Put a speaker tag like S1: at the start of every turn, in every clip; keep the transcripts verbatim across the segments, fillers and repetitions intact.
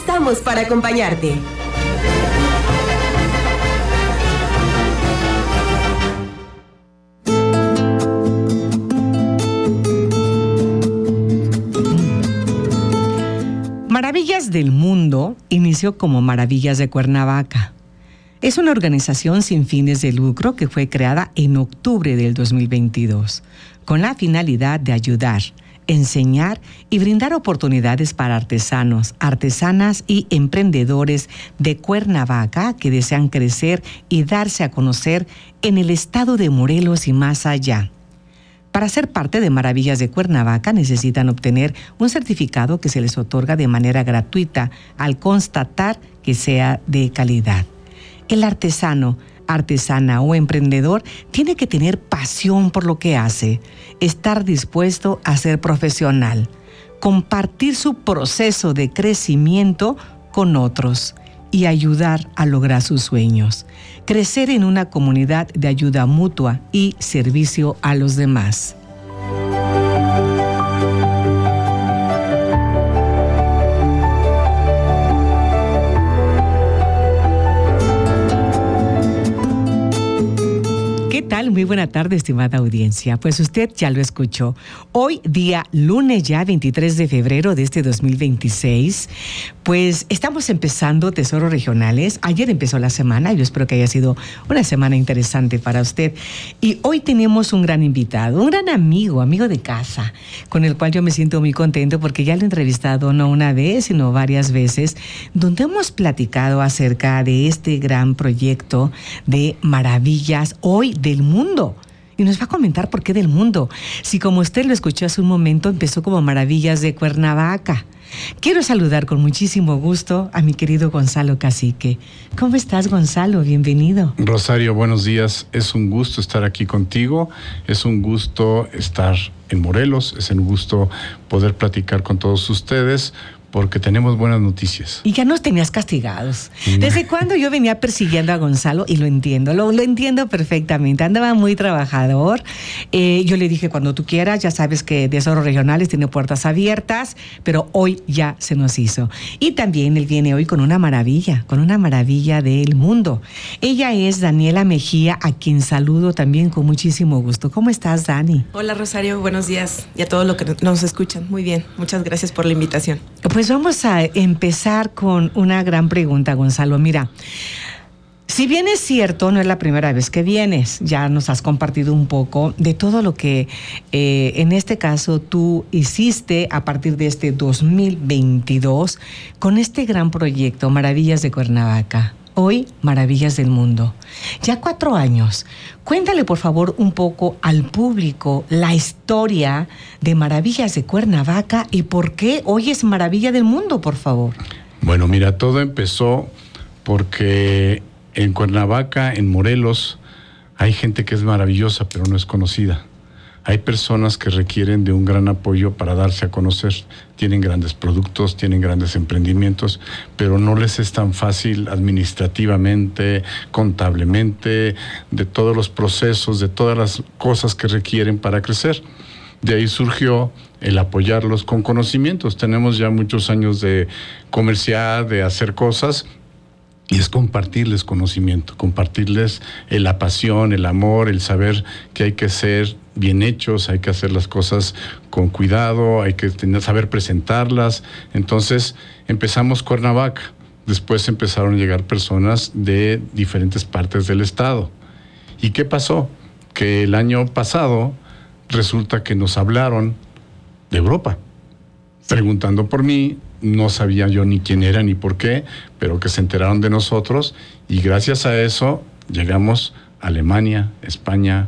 S1: estamos para acompañarte.
S2: Maravillas del Mundo inició como Maravillas de Cuernavaca. Es una organización sin fines de lucro que fue creada en octubre del dos mil veintidós, con la finalidad de ayudar, enseñar y brindar oportunidades para artesanos, artesanas y emprendedores de Cuernavaca que desean crecer y darse a conocer en el estado de Morelos y más allá. Para ser parte de Maravillas de Cuernavaca necesitan obtener un certificado que se les otorga de manera gratuita al constatar que sea de calidad. El artesano, artesana o emprendedor tiene que tener pasión por lo que hace, estar dispuesto a ser profesional, compartir su proceso de crecimiento con otros y ayudar a lograr sus sueños, crecer en una comunidad de ayuda mutua y servicio a los demás. ¿Qué tal? Muy buena tarde, estimada audiencia. Pues usted ya lo escuchó. Hoy, día lunes ya, veintitrés de febrero de este dos mil veintiséis, pues estamos empezando Tesoros Regionales. Ayer empezó la semana y yo espero que haya sido una semana interesante para usted. Y hoy tenemos un gran invitado, un gran amigo, amigo de casa, con el cual yo me siento muy contento porque ya lo he entrevistado no una vez, sino varias veces, donde hemos platicado acerca de este gran proyecto de Maravillas hoy del Mundo. Y nos va a comentar por qué del mundo. Si como usted lo escuchó hace un momento, empezó como Maravillas de Cuernavaca. Quiero saludar con muchísimo gusto a mi querido Gonzalo Cacique. ¿Cómo estás, Gonzalo? Bienvenido.
S3: Rosario, buenos días. Es un gusto estar aquí contigo. Es un gusto estar en Morelos. Es un gusto poder platicar con todos ustedes, porque tenemos buenas noticias.
S2: Y ya nos tenías castigados. ¿Desde cuándo yo venía persiguiendo a Gonzalo? Y lo entiendo, lo, lo entiendo perfectamente. Andaba muy trabajador. Eh, yo le dije, cuando tú quieras, ya sabes que Tesoros Regionales tiene puertas abiertas, pero hoy ya se nos hizo. Y también él viene hoy con una maravilla, con una maravilla del mundo. Ella es Daniela Mejía, a quien saludo también con muchísimo gusto. ¿Cómo estás, Dani?
S4: Hola, Rosario, buenos días. Y a todos los que nos escuchan. Muy bien, muchas gracias por la invitación.
S2: Pues vamos a empezar con una gran pregunta, Gonzalo. Mira, si bien es cierto, no es la primera vez que vienes, ya nos has compartido un poco de todo lo que eh, en este caso tú hiciste a partir de este dos mil veintidós con este gran proyecto Maravillas de Cuernavaca. Hoy, Maravillas del Mundo. Ya cuatro años. Cuéntale, por favor, un poco al público la historia de Maravillas de Cuernavaca y por qué hoy es Maravilla del Mundo, por favor.
S3: Bueno, mira, todo empezó porque en Cuernavaca, en Morelos, hay gente que es maravillosa, pero no es conocida. Hay personas que requieren de un gran apoyo para darse a conocer. Tienen grandes productos, tienen grandes emprendimientos, pero no les es tan fácil administrativamente, contablemente, de todos los procesos, de todas las cosas que requieren para crecer. De ahí surgió el apoyarlos con conocimientos. Tenemos ya muchos años de comerciar, de hacer cosas, y es compartirles conocimiento, compartirles la pasión, el amor, el saber que hay que ser bien hechos, hay que hacer las cosas con cuidado, hay que tener, saber presentarlas. Entonces empezamos Cuernavaca, después empezaron a llegar personas de diferentes partes del estado. ¿Y qué pasó? Que el año pasado resulta que nos hablaron de Europa, preguntando por mí. No sabía yo ni quién era ni por qué, pero que se enteraron de nosotros y gracias a eso llegamos a Alemania, España,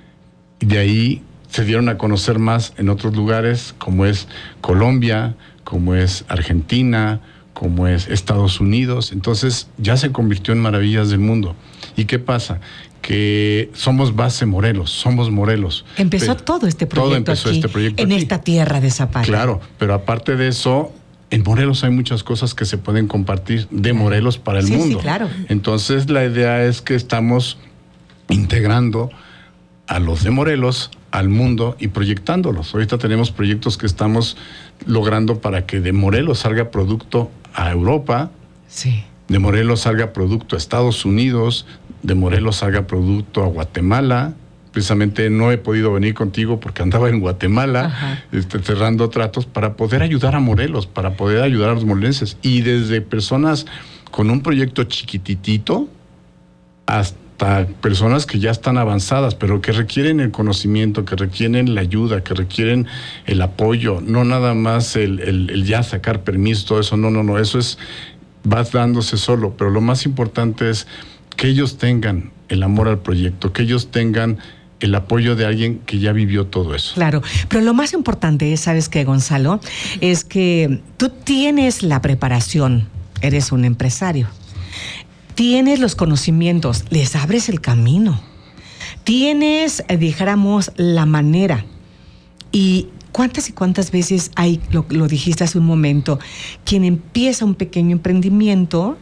S3: y de ahí se dieron a conocer más en otros lugares como es Colombia, como es Argentina, como es Estados Unidos. Entonces ya se convirtió en Maravillas del Mundo. ¿Y qué pasa? Que somos base Morelos, somos Morelos.
S2: Empezó pero, todo este proyecto
S3: todo empezó
S2: aquí,
S3: este proyecto
S2: en
S3: aquí.
S2: esta tierra de Zapata.
S3: Claro, pero aparte de eso, en Morelos hay muchas cosas que se pueden compartir de Morelos para el
S2: sí,
S3: mundo.
S2: Sí, claro.
S3: Entonces la idea es que estamos integrando a los de Morelos al mundo y proyectándolos. Ahorita tenemos proyectos que estamos logrando para que de Morelos salga producto a Europa,
S2: Sí.
S3: de Morelos salga producto a Estados Unidos, de Morelos salga producto a Guatemala. Precisamente no he podido venir contigo porque andaba en Guatemala este, cerrando tratos para poder ayudar a Morelos, para poder ayudar a los morelenses. Y desde personas con un proyecto chiquititito hasta personas que ya están avanzadas, pero que requieren el conocimiento, que requieren la ayuda, que requieren el apoyo, no nada más el, el, el ya sacar permiso, todo eso, no, no, no, eso es, vas dándose solo, pero lo más importante es que ellos tengan el amor al proyecto, que ellos tengan el apoyo de alguien que ya vivió todo eso.
S2: Claro, pero lo más importante es, ¿sabes qué, Gonzalo? Es que tú tienes la preparación, eres un empresario, tienes los conocimientos, les abres el camino, tienes, dijéramos, la manera. Y cuántas y cuántas veces hay, lo, lo dijiste hace un momento, quien empieza un pequeño emprendimiento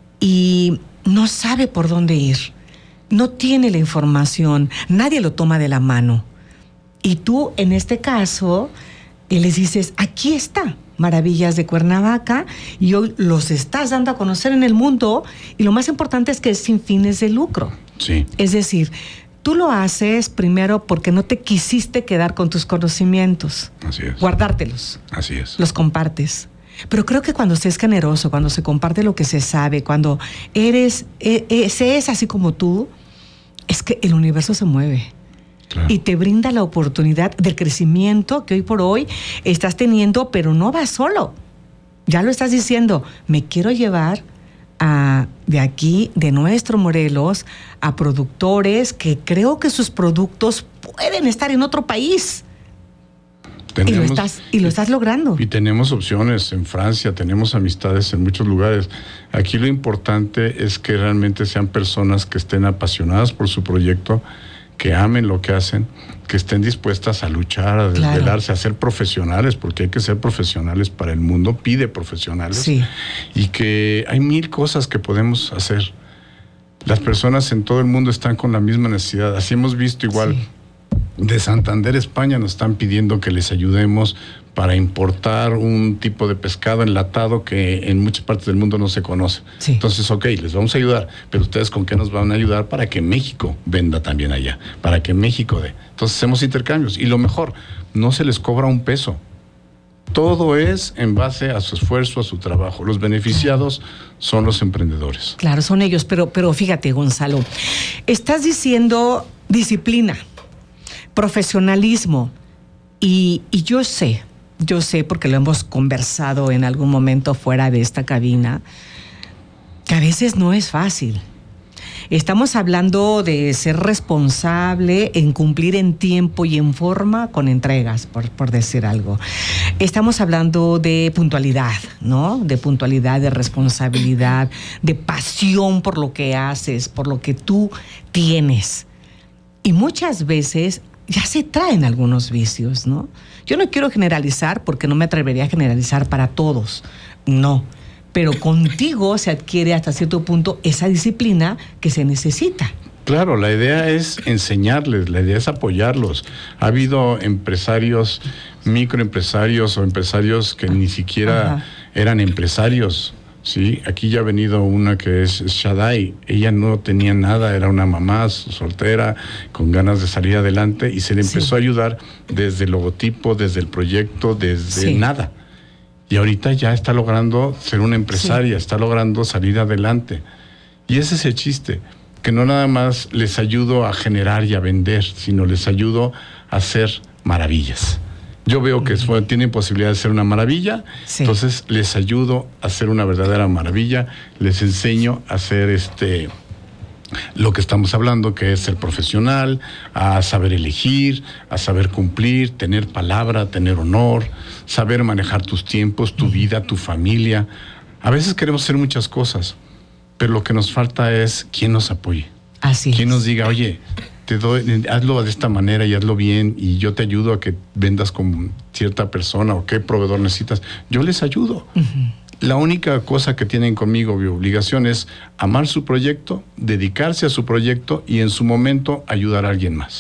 S2: y no sabe por dónde ir. No tiene la información, nadie lo toma de la mano. Y tú, en este caso, les dices, aquí está, Maravillas de Cuernavaca, y hoy los estás dando a conocer en el mundo, y lo más importante es que es sin fines de lucro.
S3: Sí.
S2: Es decir, tú lo haces primero porque no te quisiste quedar con tus conocimientos.
S3: Así es.
S2: Guardártelos.
S3: Así es.
S2: Los compartes. Pero creo que cuando se es generoso, cuando se comparte lo que se sabe, cuando eres, eh, eh, se es así como tú, es que el universo se mueve.
S3: Claro.
S2: Y te brinda la oportunidad del crecimiento que hoy por hoy estás teniendo, pero no vas solo. Ya lo estás diciendo, me quiero llevar a, de aquí, de nuestro Morelos, a productores que creo que sus productos pueden estar en otro país. Tenemos, y lo estás, y lo estás logrando.
S3: Y tenemos opciones en Francia, tenemos amistades en muchos lugares. Aquí lo importante es que realmente sean personas que estén apasionadas por su proyecto, que amen lo que hacen, que estén dispuestas a luchar, a desvelarse, claro, a ser profesionales, porque hay que ser profesionales para el mundo, pide profesionales.
S2: Sí.
S3: Y que hay mil cosas que podemos hacer. Las personas en todo el mundo están con la misma necesidad. Así hemos visto igual. Sí. De Santander, España, nos están pidiendo que les ayudemos para importar un tipo de pescado enlatado que en muchas partes del mundo no se conoce. Sí. Entonces, ok, les vamos a ayudar, pero ustedes ¿con qué nos van a ayudar para que México venda también allá? Para que México dé. Entonces hacemos intercambios y lo mejor, no se les cobra un peso. Todo es en base a su esfuerzo, a su trabajo. Los beneficiados son los emprendedores.
S2: Claro, son ellos, pero, pero fíjate, Gonzalo, estás diciendo disciplina, profesionalismo, y, y yo sé, yo sé porque lo hemos conversado en algún momento fuera de esta cabina, que a veces no es fácil. Estamos hablando de ser responsable en cumplir en tiempo y en forma con entregas, por, por decir algo. Estamos hablando de puntualidad, ¿no? De puntualidad, de responsabilidad, de pasión por lo que haces, por lo que tú tienes. Y muchas veces ya se traen algunos vicios, ¿no? Yo no quiero generalizar porque no me atrevería a generalizar para todos, no. Pero contigo se adquiere hasta cierto punto esa disciplina que se necesita.
S3: Claro, la idea es enseñarles, la idea es apoyarlos. Ha habido empresarios, microempresarios o empresarios que ni siquiera Ajá. eran empresarios. Sí, aquí ya ha venido una que es Shaddai. Ella no tenía nada, era una mamá soltera con ganas de salir adelante y se le empezó sí. a ayudar desde el logotipo, desde el proyecto, desde sí. nada. Y ahorita ya está logrando ser una empresaria, sí. está logrando salir adelante. Y ese es el chiste, que no nada más les ayudo a generar y a vender, sino les ayudo a hacer maravillas. Yo veo que uh-huh. tienen posibilidad de ser una maravilla, sí. entonces les ayudo a hacer una verdadera maravilla, les enseño a hacer este lo que estamos hablando, que es ser profesional, a saber elegir, a saber cumplir, tener palabra, tener honor, saber manejar tus tiempos, tu vida, tu familia. A veces queremos hacer muchas cosas, pero lo que nos falta es quien nos apoye.
S2: Así
S3: quien
S2: es.
S3: nos diga, oye, te doy, hazlo de esta manera y hazlo bien y yo te ayudo a que vendas con cierta persona o qué proveedor necesitas. Yo les ayudo. Uh-huh. La única cosa que tienen conmigo, mi obligación es amar su proyecto, dedicarse a su proyecto y en su momento ayudar a alguien más.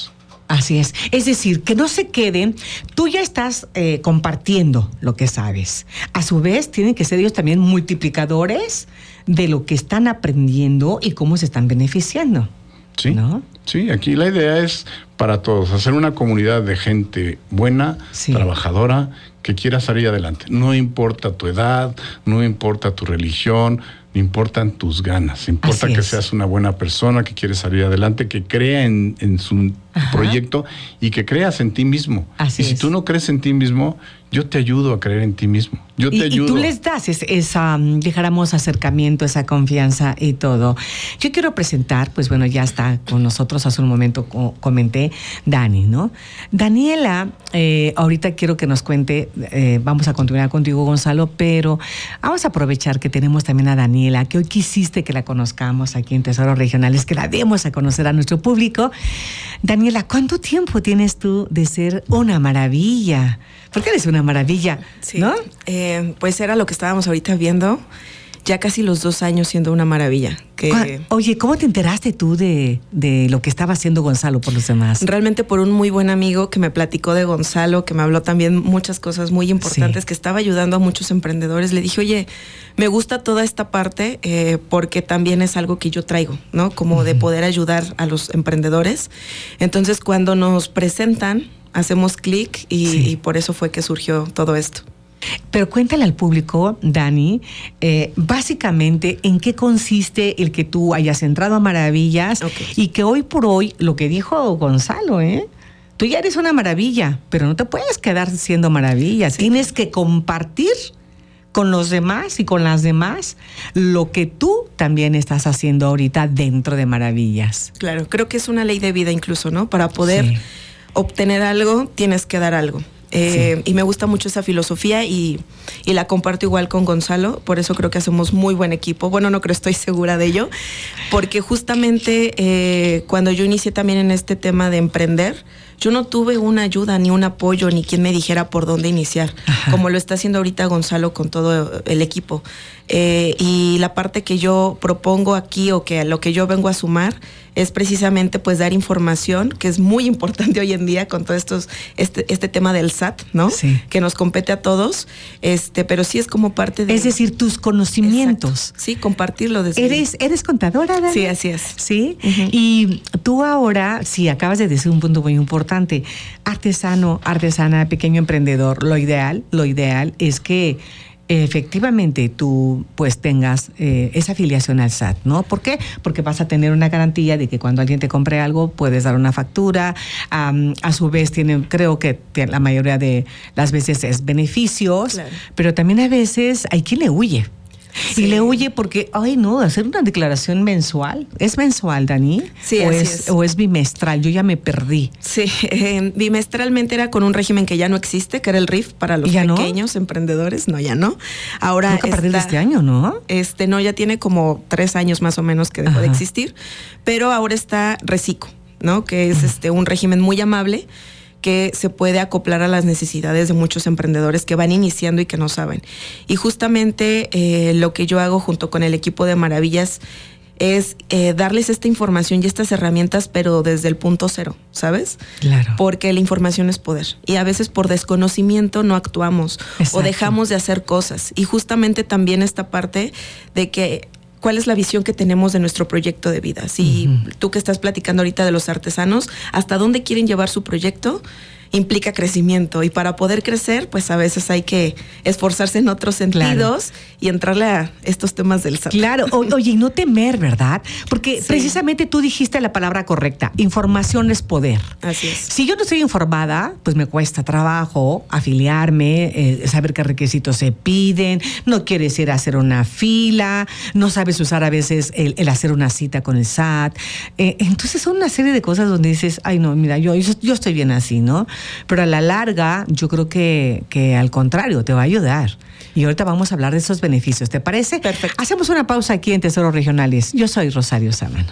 S2: Así es. Es decir, que no se queden, tú ya estás eh, compartiendo lo que sabes. A su vez, tienen que ser ellos también multiplicadores de lo que están aprendiendo y cómo se están beneficiando.
S3: Sí,
S2: ¿no?
S3: Sí, aquí la idea es para todos, hacer una comunidad de gente buena, sí. trabajadora, que quiera salir adelante. No importa tu edad, no importa tu religión, no importan tus ganas. Importa Así que es. seas una buena persona, que quiere salir adelante, que crea en, en su Ajá. proyecto y que creas en ti mismo.
S2: Así
S3: y si
S2: es.
S3: tú no crees en ti mismo, yo te ayudo a creer en ti mismo. Yo te
S2: y,
S3: ayudo.
S2: Y tú les das esa, esa, dijéramos, acercamiento, esa confianza y todo. Yo quiero presentar, pues bueno, ya está con nosotros, hace un momento co- comenté, Dani, ¿no? Daniela, eh, ahorita quiero que nos cuente, eh, vamos a continuar contigo, Gonzalo, pero vamos a aprovechar que tenemos también a Daniela, que hoy quisiste que la conozcamos aquí en Tesoros Regionales, que la demos a conocer a nuestro público. Daniela, ¿cuánto tiempo tienes tú de ser una maravilla? Porque eres una maravilla,
S4: sí.
S2: ¿no?
S4: Eh, pues era lo que estábamos ahorita viendo, ya casi los dos años siendo una maravilla. Que
S2: Oye, ¿cómo te enteraste tú de, de lo que estaba haciendo Gonzalo por los demás?
S4: Realmente por un muy buen amigo que me platicó de Gonzalo, que me habló también muchas cosas muy importantes, sí. que estaba ayudando a muchos emprendedores. Le dije, oye, me gusta toda esta parte eh, porque también es algo que yo traigo, ¿no? Como uh-huh. de poder ayudar a los emprendedores. Entonces, cuando nos presentan, hacemos clic y, sí. y por eso fue que surgió todo esto.
S2: Pero cuéntale al público, Dani, eh, básicamente en qué consiste el que tú hayas entrado a Maravillas okay. y que hoy por hoy, lo que dijo Gonzalo, ¿eh? Tú ya eres una maravilla, pero no te puedes quedar siendo maravilla. Sí. Tienes que compartir con los demás y con las demás lo que tú también estás haciendo ahorita dentro de Maravillas.
S4: Claro, creo que es una ley de vida incluso, ¿no? Para poder sí. obtener algo, tienes que dar algo. Eh, sí. Y me gusta mucho esa filosofía y, y la comparto igual con Gonzalo, por eso creo que hacemos muy buen equipo. Bueno, no creo, estoy segura de ello, porque justamente eh, cuando yo inicié también en este tema de emprender, yo no tuve una ayuda, ni un apoyo, ni quien me dijera por dónde iniciar, Ajá. como lo está haciendo ahorita Gonzalo con todo el equipo. Eh, y la parte que yo propongo aquí, o que lo que yo vengo a sumar, es precisamente pues dar información, que es muy importante hoy en día con todo estos, este, este tema del S A T, ¿no?
S2: Sí.
S4: Que nos compete a todos, este, pero sí es como parte de...
S2: Es decir, tus conocimientos.
S4: Exacto. Sí, compartirlo desde...
S2: ¿Eres, ¿Eres contadora, Dani?
S4: Sí, así es.
S2: Sí, uh-huh. Y tú ahora, sí, acabas de decir un punto muy importante, artesano, artesana, pequeño emprendedor, lo ideal, lo ideal es que efectivamente tú pues tengas eh, esa afiliación al S A T, ¿no? ¿Por qué? Porque vas a tener una garantía de que cuando alguien te compre algo puedes dar una factura, um, a su vez tienen, creo que la mayoría de las veces es beneficios, claro. Pero también a veces hay quien le huye. Sí. Y le huye porque, ay no, hacer una declaración mensual. ¿Es mensual, Dani?
S4: Sí,
S2: o
S4: así
S2: es,
S4: es.
S2: ¿O es bimestral? Yo ya me perdí.
S4: Sí, eh, bimestralmente era con un régimen que ya no existe, que era el R I F para los pequeños no? emprendedores. No, ya no. Ahora
S2: Nunca a partir de este año, ¿no?
S4: Este, no, ya tiene como tres años más o menos que dejó Ajá. de existir. Pero ahora está Reciclo, ¿no? Que es este un régimen muy amable, que se puede acoplar a las necesidades de muchos emprendedores que van iniciando y que no saben. Y justamente eh, lo que yo hago junto con el equipo de Maravillas es eh, darles esta información y estas herramientas, pero desde el punto cero, ¿sabes?
S2: Claro.
S4: Porque la información es poder. Y a veces por desconocimiento no actuamos. Exacto. O dejamos de hacer cosas. Y justamente también esta parte de que ¿cuál es la visión que tenemos de nuestro proyecto de vida? Si uh-huh. tú que estás platicando ahorita de los artesanos, ¿hasta dónde quieren llevar su proyecto? Implica crecimiento, y para poder crecer, pues a veces hay que esforzarse en otros sentidos, claro. y entrarle a estos temas del S A T.
S2: Claro, o, oye, y no temer, ¿verdad? Porque sí. precisamente tú dijiste la palabra correcta, información es poder.
S4: Así es.
S2: Si yo no estoy informada, pues me cuesta trabajo afiliarme, eh, saber qué requisitos se piden, no quieres ir a hacer una fila, no sabes usar a veces el, el hacer una cita con el S A T. Eh, entonces son una serie de cosas donde dices, ay no, mira, yo, yo, yo estoy bien así, ¿no? Pero a la larga, yo creo que, que al contrario, te va a ayudar. Y ahorita vamos a hablar de esos beneficios, ¿te parece?
S4: Perfecto.
S2: Hacemos una pausa aquí en Tesoros Regionales. Yo soy Rosario Sámano.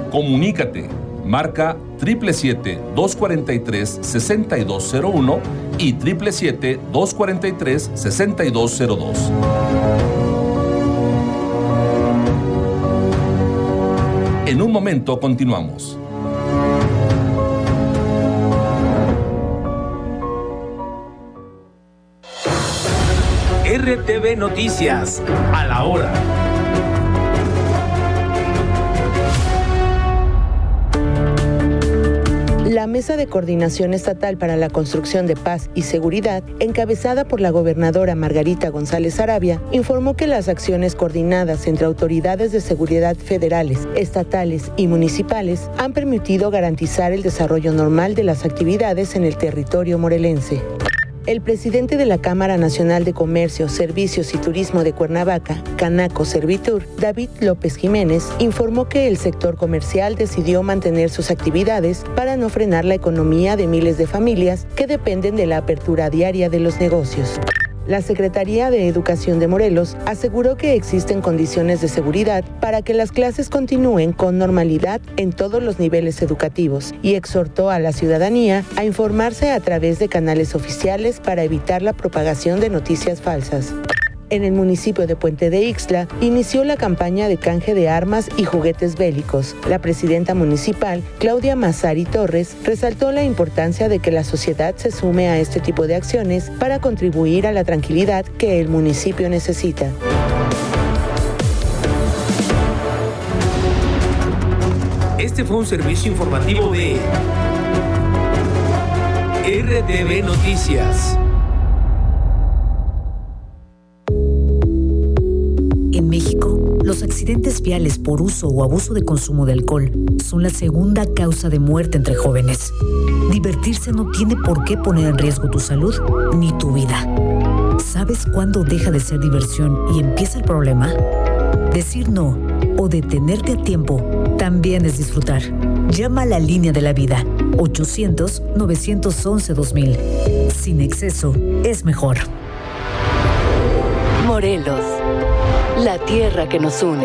S1: Comunícate. Marca siete siete siete, dos cuatro tres, seis dos cero uno y siete siete siete, dos cuatro tres, seis dos cero dos. En un momento continuamos.
S5: R T V Noticias, a la hora.
S6: La Mesa de Coordinación Estatal para la Construcción de Paz y Seguridad, encabezada por la gobernadora Margarita González Arabia, informó que las acciones coordinadas entre autoridades de seguridad federales, estatales y municipales han permitido garantizar el desarrollo normal de las actividades en el territorio morelense. El presidente de la Cámara Nacional de Comercio, Servicios y Turismo de Cuernavaca, Canaco Servitur, David López Jiménez, informó que el sector comercial decidió mantener sus actividades para no frenar la economía de miles de familias que dependen de la apertura diaria de los negocios. La Secretaría de Educación de Morelos aseguró que existen condiciones de seguridad para que las clases continúen con normalidad en todos los niveles educativos y exhortó a la ciudadanía a informarse a través de canales oficiales para evitar la propagación de noticias falsas. En el municipio de Puente de Ixtla, inició la campaña de canje de armas y juguetes bélicos. La presidenta municipal, Claudia Mazari Torres, resaltó la importancia de que la sociedad se sume a este tipo de acciones para contribuir a la tranquilidad que el municipio necesita.
S5: Este fue un servicio informativo de R T V Noticias.
S7: En México, los accidentes viales por uso o abuso de consumo de alcohol son la segunda causa de muerte entre jóvenes. Divertirse no tiene por qué poner en riesgo tu salud ni tu vida. ¿Sabes cuándo deja de ser diversión y empieza el problema? Decir no o detenerte a tiempo también es disfrutar. Llama a la línea de la vida, ochocientos, novecientos once, dos mil. Sin exceso, es mejor.
S8: Morelos, la tierra que nos une.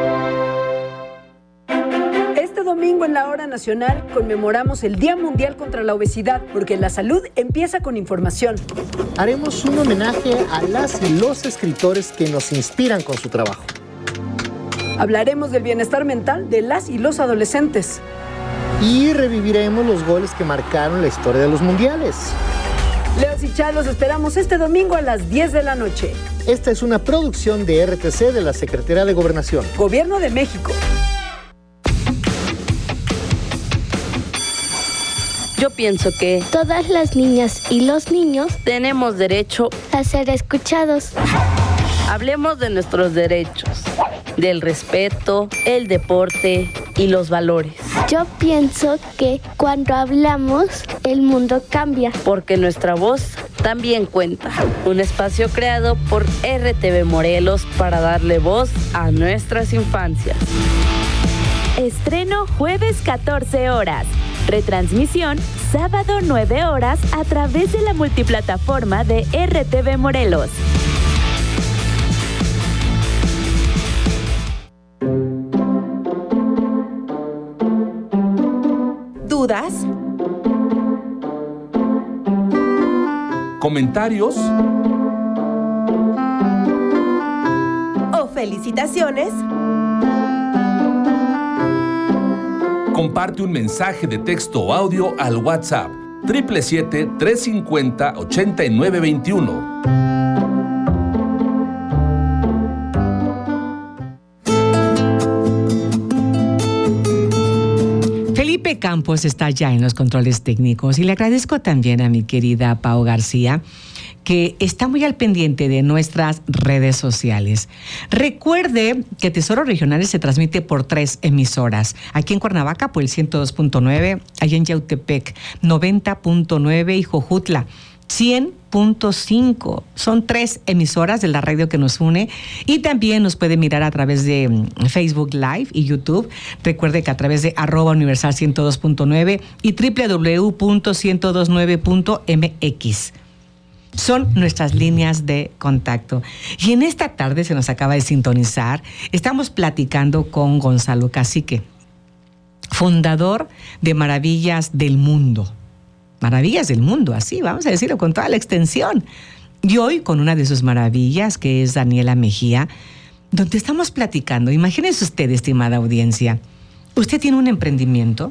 S9: Este domingo en la Hora Nacional conmemoramos el Día Mundial contra la Obesidad, porque la salud empieza con información.
S10: Haremos un homenaje a las y los escritores que nos inspiran con su trabajo.
S9: Hablaremos del bienestar mental de las y los adolescentes.
S10: Y reviviremos los goles que marcaron la historia de los mundiales.
S9: Leos y Chá, los esperamos este domingo a las diez de la noche.
S10: Esta es una producción de R T C de la Secretaría de Gobernación.
S9: Gobierno de México.
S11: Yo pienso que
S12: todas las niñas y los niños
S11: tenemos derecho
S12: a ser escuchados.
S11: Hablemos de nuestros derechos, del respeto, el deporte y los valores.
S12: Yo pienso que cuando hablamos, el mundo cambia.
S11: Porque nuestra voz también cuenta. Un espacio creado por R T V Morelos para darle voz a nuestras infancias.
S13: Estreno jueves catorce horas. Retransmisión sábado nueve horas a través de la multiplataforma de R T V Morelos.
S14: ¿Dudas?
S1: ¿Comentarios?
S14: ¿O felicitaciones?
S1: Comparte un mensaje de texto o audio al WhatsApp siete siete siete, tres cinco cero, ocho nueve dos uno.
S2: Felipe Campos está ya en los controles técnicos y le agradezco también a mi querida Pau García, que está muy al pendiente de nuestras redes sociales. Recuerde que Tesoro Regional se transmite por tres emisoras. Aquí en Cuernavaca por el ciento dos punto nueve, allá en Yautepec noventa punto nueve y Jojutla cien punto cinco. Son tres emisoras de la radio que nos une y también nos puede mirar a través de Facebook Live y YouTube. Recuerde que a través de arroba universal ciento dos punto nueve y doble u doble u doble u punto ciento veintinueve punto m x. Son nuestras líneas de contacto. Y en esta tarde se nos acaba de sintonizar. Estamos platicando con Gonzalo Cacique, fundador de Maravillas del Mundo. Maravillas del mundo, así, vamos a decirlo con toda la extensión. Y hoy con una de sus maravillas, que es Daniela Mejía, donde estamos platicando. Imagínense usted, estimada audiencia, usted tiene un emprendimiento,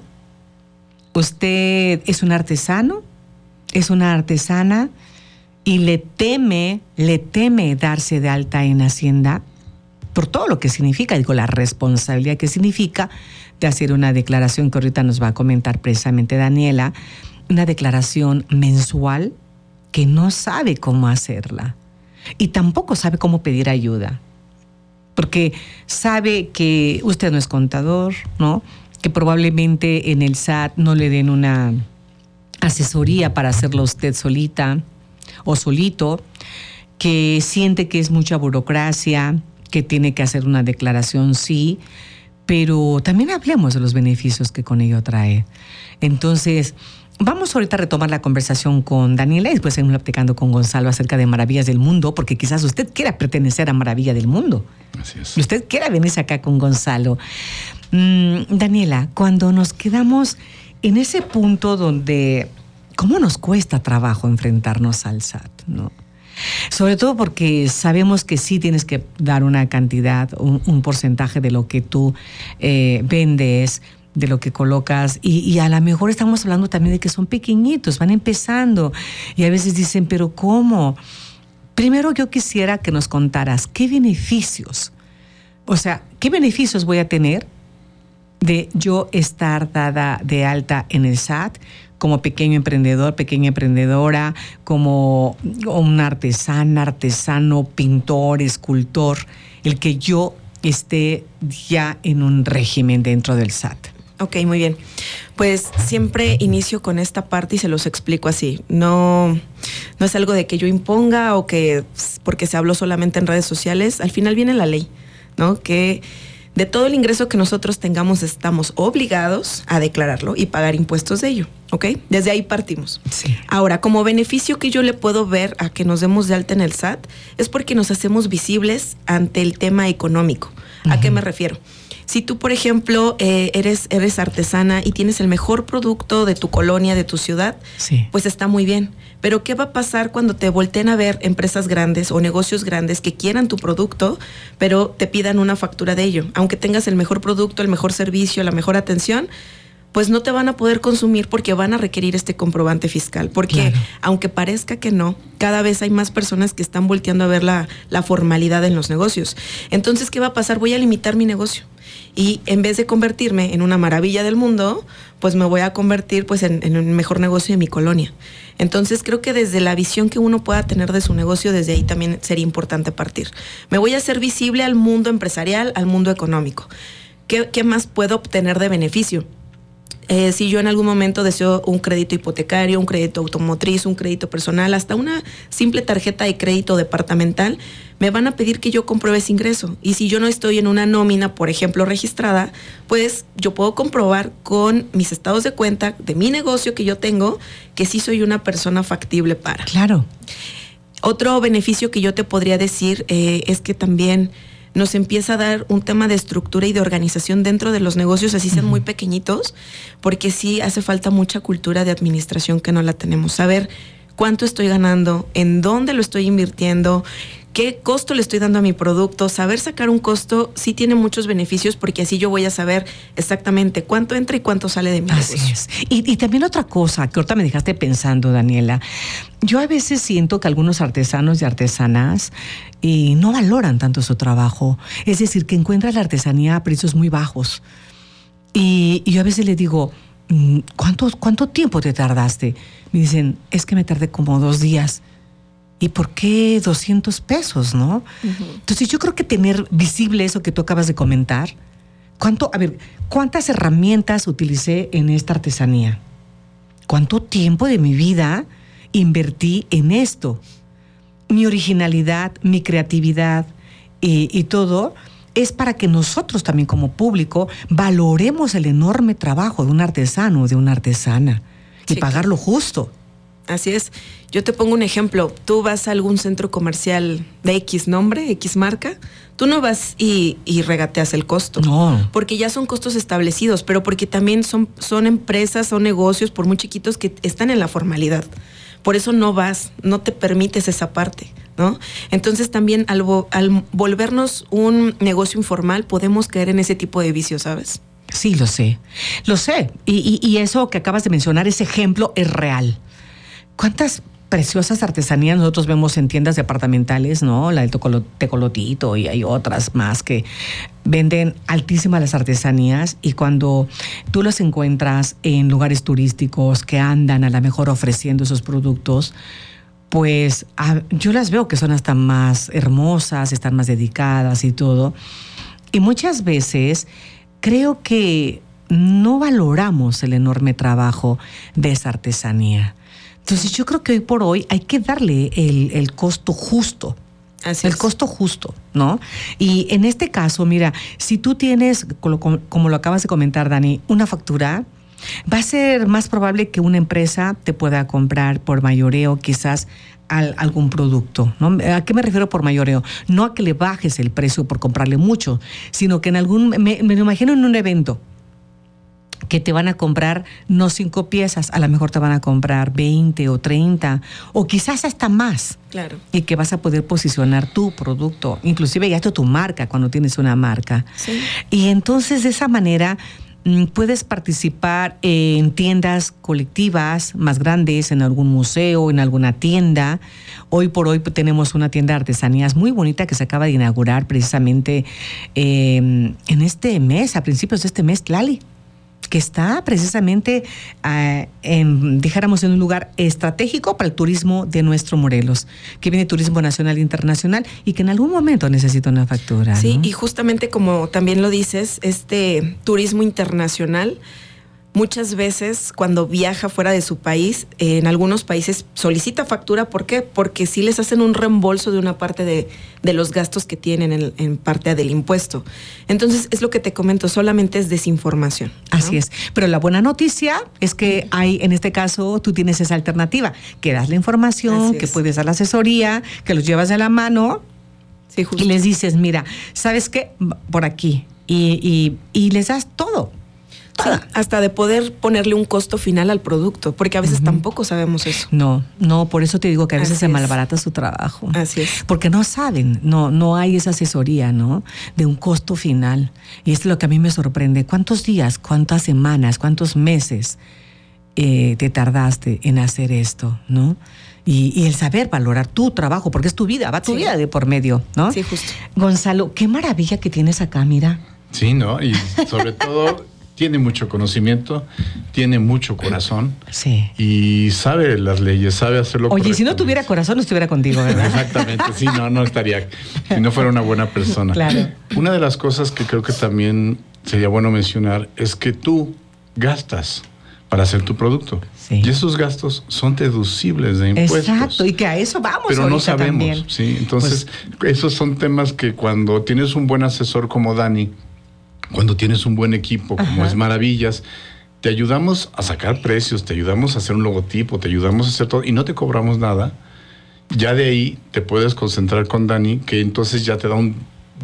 S2: usted es un artesano, es una artesana y le teme, le teme darse de alta en Hacienda por todo lo que significa, digo, la responsabilidad que significa de hacer una declaración que ahorita nos va a comentar precisamente Daniela, una declaración mensual que no sabe cómo hacerla y tampoco sabe cómo pedir ayuda, porque sabe que usted no es contador, ¿no? Que probablemente en el S A T no le den una asesoría para hacerlo usted solita o solito, que siente que es mucha burocracia, que tiene que hacer una declaración, sí, pero también hablemos de los beneficios que con ello trae. Entonces, vamos ahorita a retomar la conversación con Daniela y después seguimos platicando con Gonzalo acerca de Maravillas del Mundo, porque quizás usted quiera pertenecer a Maravilla del Mundo.
S3: Así es.
S2: Y usted quiera venirse acá con Gonzalo. Mm, Daniela, cuando nos quedamos en ese punto donde, ¿cómo nos cuesta trabajo enfrentarnos al S A T, no? Sobre todo porque sabemos que sí tienes que dar una cantidad, un, un porcentaje de lo que tú eh, vendes, de lo que colocas, y, y a lo mejor estamos hablando también de que son pequeñitos, van empezando, y a veces dicen, ¿pero cómo? Primero yo quisiera que nos contaras qué beneficios, o sea, qué beneficios voy a tener de yo estar dada de alta en el S A T, como pequeño emprendedor, pequeña emprendedora, como una artesana, artesano, pintor, escultor, el que yo esté ya en un régimen dentro del S A T.
S4: Ok, muy bien. Pues siempre inicio con esta parte y se los explico así. No, no es algo de que yo imponga o que porque se habló solamente en redes sociales. Al final viene la ley, ¿no? Que de todo el ingreso que nosotros tengamos estamos obligados a declararlo y pagar impuestos de ello, ¿ok? Desde ahí partimos.
S2: Sí.
S4: Ahora, como beneficio que yo le puedo ver a que nos demos de alta en el S A T es porque nos hacemos visibles ante el tema económico. ¿A uh-huh. qué me refiero? Si tú, por ejemplo, eh, eres, eres artesana y tienes el mejor producto de tu colonia, de tu ciudad,
S2: sí.
S4: pues está muy bien. Pero ¿qué va a pasar cuando te volteen a ver empresas grandes o negocios grandes que quieran tu producto, pero te pidan una factura de ello? Aunque tengas el mejor producto, el mejor servicio, la mejor atención, pues no te van a poder consumir porque van a requerir este comprobante fiscal. Porque claro. aunque parezca que no, cada vez hay más personas que están volteando a ver la, la formalidad en los negocios. Entonces, ¿qué va a pasar? Voy a limitar mi negocio. Y en vez de convertirme en una maravilla del mundo, pues me voy a convertir pues en, en un mejor negocio de mi colonia. Entonces creo que desde la visión que uno pueda tener de su negocio, desde ahí también sería importante partir. Me voy a hacer visible al mundo empresarial, al mundo económico. ¿Qué, qué más puedo obtener de beneficio? Eh, si yo en algún momento deseo un crédito hipotecario, un crédito automotriz, un crédito personal, hasta una simple tarjeta de crédito departamental, me van a pedir que yo compruebe ese ingreso. Y si yo no estoy en una nómina, por ejemplo, registrada, pues yo puedo comprobar con mis estados de cuenta de mi negocio que yo tengo que sí soy una persona factible para.
S2: Claro.
S4: Otro beneficio que yo te podría decir eh, es que también nos empieza a dar un tema de estructura y de organización dentro de los negocios, así sean uh-huh. muy pequeñitos, porque sí hace falta mucha cultura de administración que no la tenemos. Saber cuánto estoy ganando, en dónde lo estoy invirtiendo, qué costo le estoy dando a mi producto. Saber sacar un costo sí tiene muchos beneficios porque así yo voy a saber exactamente cuánto entra y cuánto sale de mi
S2: Así
S4: negocio.
S2: es. Y, y también otra cosa que ahorita me dejaste pensando, Daniela. Yo a veces siento que algunos artesanos y artesanas y no valoran tanto su trabajo. Es decir, que encuentran la artesanía a precios muy bajos. Y, y yo a veces les digo, ¿cuánto, ¿cuánto tiempo te tardaste? Me dicen, es que me tardé como dos días. ¿Y por qué doscientos pesos, no? Uh-huh. Entonces yo creo que tener visible eso que tú acabas de comentar. ¿Cuánto, a ver, cuántas herramientas utilicé en esta artesanía? ¿Cuánto tiempo de mi vida invertí en esto? Mi originalidad, mi creatividad y, y todo es para que nosotros también como público valoremos el enorme trabajo de un artesano o de una artesana y sí, pagar lo justo.
S4: Así es. Yo te pongo un ejemplo. Tú vas a algún centro comercial de X nombre, X marca, tú no vas y, y regateas el costo.
S2: No.
S4: Porque ya son costos establecidos, pero porque también son, son empresas, son negocios, por muy chiquitos, que están en la formalidad. Por eso no vas, no te permites esa parte, ¿no? Entonces también al, vo- al volvernos un negocio informal podemos caer en ese tipo de vicios, ¿sabes?
S2: Sí, lo sé, lo sé. Y, y, y eso que acabas de mencionar, ese ejemplo es real. ¿Cuántas preciosas artesanías nosotros vemos en tiendas departamentales, ¿no? La del tecolo- tecolotito y hay otras más que venden altísimas las artesanías, y cuando tú los encuentras en lugares turísticos que andan a lo mejor ofreciendo esos productos, pues a, yo las veo que son hasta más hermosas, están más dedicadas y todo. Y muchas veces creo que no valoramos el enorme trabajo de esa artesanía. Entonces yo creo que hoy por hoy hay que darle el, el costo justo.
S4: Así
S2: el
S4: es.
S2: costo justo, ¿no? Y en este caso, mira, si tú tienes, como, como lo acabas de comentar, Dani, una factura, va a ser más probable que una empresa te pueda comprar por mayoreo quizás al, algún producto, ¿no? ¿A qué me refiero por mayoreo? No a que le bajes el precio por comprarle mucho, sino que en algún, me, me lo imagino en un evento, que te van a comprar no cinco piezas, a lo mejor te van a comprar veinte o treinta, o quizás hasta más.
S4: Claro.
S2: Y que vas a poder posicionar tu producto, inclusive ya esto tu marca, cuando tienes una marca.
S4: Sí.
S2: Y entonces de esa manera mm, puedes participar en tiendas colectivas más grandes, en algún museo, en alguna tienda. Hoy por hoy tenemos una tienda de artesanías muy bonita que se acaba de inaugurar precisamente eh, en este mes, a principios de este mes, Lali, que está precisamente, uh, en, dijéramos, en un lugar estratégico para el turismo de nuestro Morelos, que viene turismo nacional e internacional y que en algún momento necesita una factura.
S4: Sí,
S2: ¿no?
S4: y justamente como también lo dices, este turismo internacional, muchas veces cuando viaja fuera de su país, eh, en algunos países solicita factura. ¿Por qué? Porque sí les hacen un reembolso de una parte de, de los gastos que tienen en, en parte del impuesto. Entonces, es lo que te comento, solamente es desinformación, ¿no?
S2: Así es. Pero la buena noticia es que hay, en este caso, tú tienes esa alternativa, que das la información,
S4: Así
S2: que
S4: es.
S2: puedes dar la asesoría, que los llevas de la mano.
S4: Sí, justo.
S2: Y les dices, mira, ¿sabes qué? Por aquí. Y, y, y les das todo.
S4: Sí, hasta de poder ponerle un costo final al producto, porque a veces uh-huh. tampoco sabemos eso.
S2: No, no, por eso te digo que a veces
S4: Así
S2: se
S4: es.
S2: malbarata su trabajo.
S4: Así es.
S2: Porque no saben, no, no hay esa asesoría, ¿no? De un costo final. Y es lo que a mí me sorprende. ¿Cuántos días, cuántas semanas, cuántos meses eh, te tardaste en hacer esto, ¿no? Y, y el saber valorar tu trabajo, porque es tu vida, va tu
S4: Sí.
S2: vida de por medio, ¿no?
S4: Sí, justo.
S2: Gonzalo, qué maravilla que tienes acá, mira.
S3: Sí, ¿no? Y sobre todo tiene mucho conocimiento, tiene mucho corazón.
S2: Sí.
S3: Y sabe las leyes, sabe hacerlo.
S2: Oye, si no tuviera corazón, no estuviera contigo, ¿verdad?
S3: Exactamente, sí, no, no estaría, si no fuera una buena persona.
S2: Claro.
S3: Una de las cosas que creo que también sería bueno mencionar es que tú gastas para hacer tu producto.
S2: Sí.
S3: Y esos gastos son deducibles de impuestos.
S2: Exacto, y que a eso vamos.
S3: Pero no sabemos,
S2: también.
S3: ¿sí? Entonces, pues, esos son temas que cuando tienes un buen asesor como Dani, cuando tienes un buen equipo como
S2: Ajá.
S3: es Maravillas, te ayudamos a sacar precios, te ayudamos a hacer un logotipo, te ayudamos a hacer todo y no te cobramos nada. Ya de ahí te puedes concentrar con Dani, que entonces ya te da un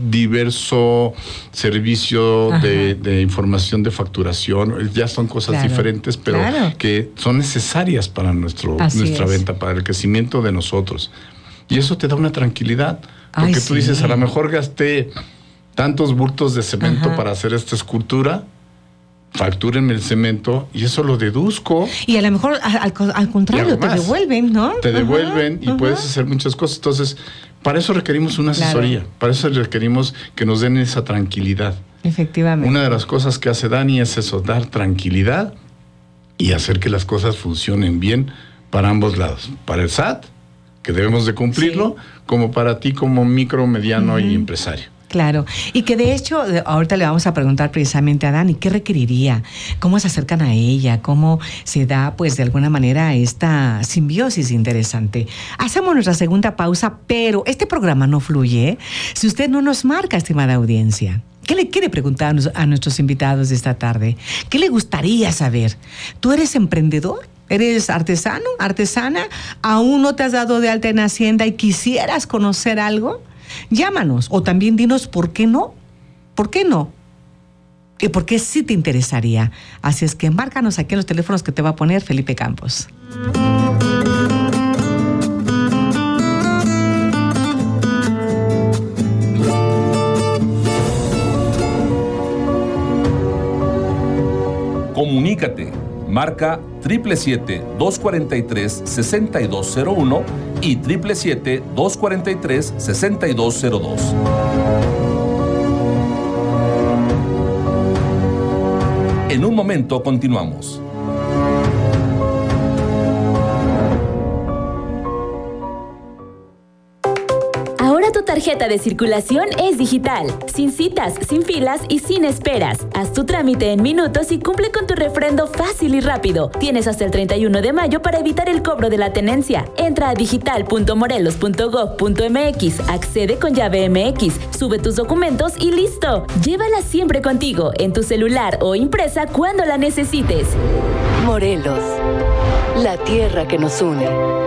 S3: diverso servicio de, de información de facturación. Ya son cosas
S2: Claro,
S3: diferentes, pero
S2: claro.
S3: que son necesarias para nuestro,
S2: Así
S3: nuestra
S2: es.
S3: venta, para el crecimiento de nosotros. Y eso te da una tranquilidad, porque
S2: Ay,
S3: tú
S2: sí.
S3: dices, a lo mejor gasté tantos bultos de cemento
S2: Ajá.
S3: para hacer esta escultura, factúrenme el cemento y eso lo deduzco.
S2: Y a lo mejor al, al- al contrario, te
S3: más.
S2: devuelven, ¿no?
S3: Te
S2: Ajá,
S3: devuelven y
S2: ajá.
S3: puedes hacer muchas cosas. Entonces, para eso requerimos una
S2: Claro.
S3: asesoría, para eso requerimos que nos den esa tranquilidad.
S2: Efectivamente.
S3: Una de las cosas que hace Dani es eso, dar tranquilidad y hacer que las cosas funcionen bien para ambos lados. Para el S A T, que debemos de cumplirlo,
S2: Sí.
S3: como para ti como micro, mediano y empresario.
S2: Claro, y que de hecho, de- ahorita le vamos a preguntar precisamente a Dani, ¿qué requeriría? ¿Cómo se acercan a ella? ¿Cómo se da, pues, de alguna manera esta simbiosis interesante? Hacemos nuestra segunda pausa, pero este programa no fluye si usted no nos marca, estimada audiencia. ¿Qué le quiere preguntar a nuestros invitados de esta tarde? ¿Qué le gustaría saber? ¿Tú eres emprendedor? ¿Eres artesano, artesana? ¿Aún no te has dado de alta en Hacienda y quisieras conocer algo? Llámanos o también dinos por qué no. ¿Por qué no? ¿Y por qué sí te interesaría? Así es que márcanos aquí en los teléfonos que te va a poner Felipe Campos.
S1: Comunícate. Marca siete siete siete, dos cuatro tres, seis dos cero uno y siete siete siete, dos cuatro tres, seis dos cero dos. En un momento continuamos.
S13: Ahora tu tarjeta de circulación es digital, sin citas, sin filas y sin esperas. Haz tu trámite en minutos y cumple con tu refrendo fácil y rápido. Tienes hasta el treinta y uno de mayo para evitar el cobro de la tenencia. Entra a digital punto morelos punto gob punto mx, accede con llave M X, sube tus documentos y listo. Llévala siempre contigo, en tu celular o impresa cuando la necesites.
S8: Morelos, la tierra que nos une.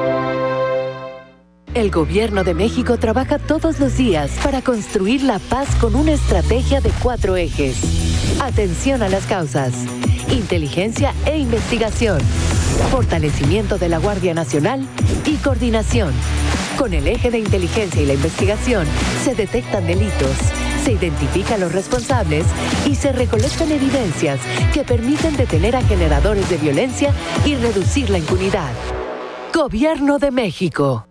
S8: El Gobierno de México trabaja todos los días para construir la paz con una estrategia de cuatro ejes. Atención a las causas, inteligencia e investigación, fortalecimiento de la Guardia Nacional y coordinación. Con el eje de inteligencia y la investigación se detectan delitos, se identifican los responsables y se recolectan evidencias que permiten detener a generadores de violencia y reducir la impunidad. Gobierno de México.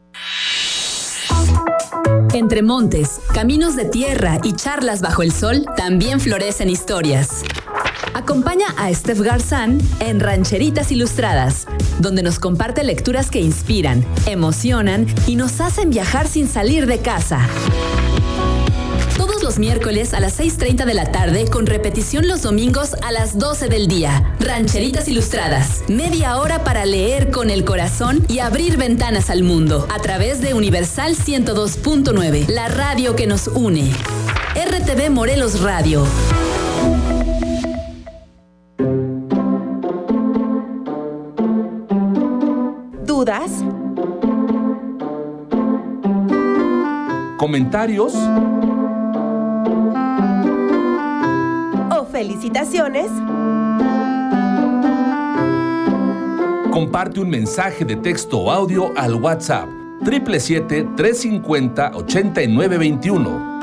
S15: Entre montes, caminos de tierra y charlas bajo el sol, también florecen historias. Acompaña a Steph Garzán en Rancheritas Ilustradas, donde nos comparte lecturas que inspiran, emocionan y nos hacen viajar sin salir de casa. Todos los miércoles a las seis treinta de la tarde, con repetición los domingos a las doce del día. Rancheritas Ilustradas, media hora para leer con el corazón y abrir ventanas al mundo, a través de Universal ciento dos punto nueve, la radio que nos une. R T V Morelos Radio.
S14: ¿Dudas?
S1: ¿Comentarios?
S14: ¿O felicitaciones?
S1: Comparte un mensaje de texto o audio al WhatsApp siete siete siete, tres cinco cero, ocho nueve dos uno.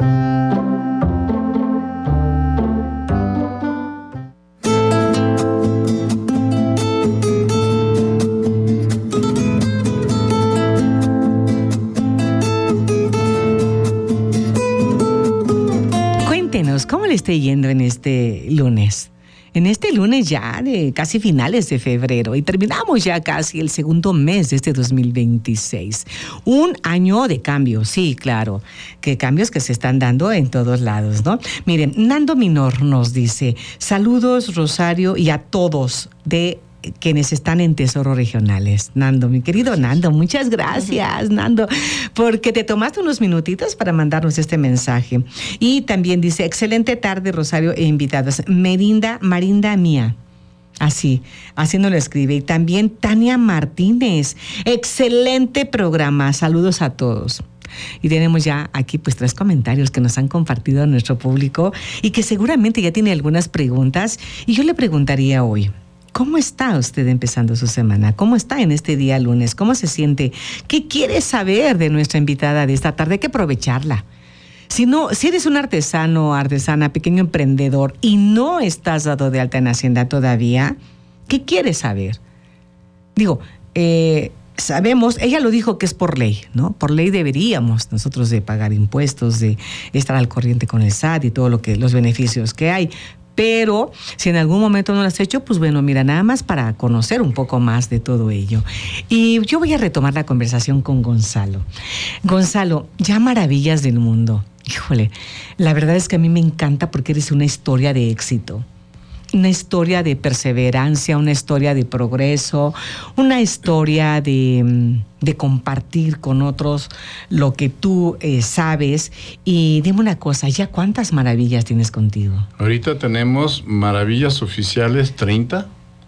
S2: ¿Cómo le está yendo en este lunes? En este lunes ya de casi finales de febrero y terminamos ya casi el segundo mes de este dos mil veintiséis. Un año de cambios, sí, claro, que cambios que se están dando en todos lados, ¿no? Miren, Nando Minor nos dice, saludos Rosario y a todos de quienes están en Tesoro Regionales. Nando, mi querido Nando, muchas gracias, Nando, porque te tomaste unos minutitos para mandarnos este mensaje. Y también dice, excelente tarde, Rosario e invitados. Merinda, Marinda Mía. Así, así nos lo escribe. Y también Tania Martínez. Excelente programa. Saludos a todos. Y tenemos ya aquí pues tres comentarios que nos han compartido nuestro público y que seguramente ya tiene algunas preguntas. Y yo le preguntaría hoy, ¿cómo está usted empezando su semana? ¿Cómo está en este día lunes? ¿Cómo se siente? ¿Qué quiere saber de nuestra invitada de esta tarde? Hay que aprovecharla. Si no, si eres un artesano, artesana, pequeño emprendedor y no estás dado de alta en Hacienda todavía, ¿qué quieres saber? Digo, eh, sabemos, ella lo dijo que es por ley, ¿no? Por ley deberíamos nosotros de pagar impuestos, de estar al corriente con el S A T y todo lo que, los beneficios que hay. Pero si en algún momento no lo has hecho, pues bueno, mira, nada más para conocer un poco más de todo ello. Y yo voy a retomar la conversación con Gonzalo. Gonzalo, ya maravillas del mundo. Híjole, la verdad es que a mí me encanta porque eres una historia de éxito. Una historia de perseverancia, una historia de progreso, una historia de, de compartir con otros lo que tú eh, sabes. Y dime una cosa, ¿ya cuántas maravillas tienes contigo?
S3: Ahorita tenemos maravillas oficiales treinta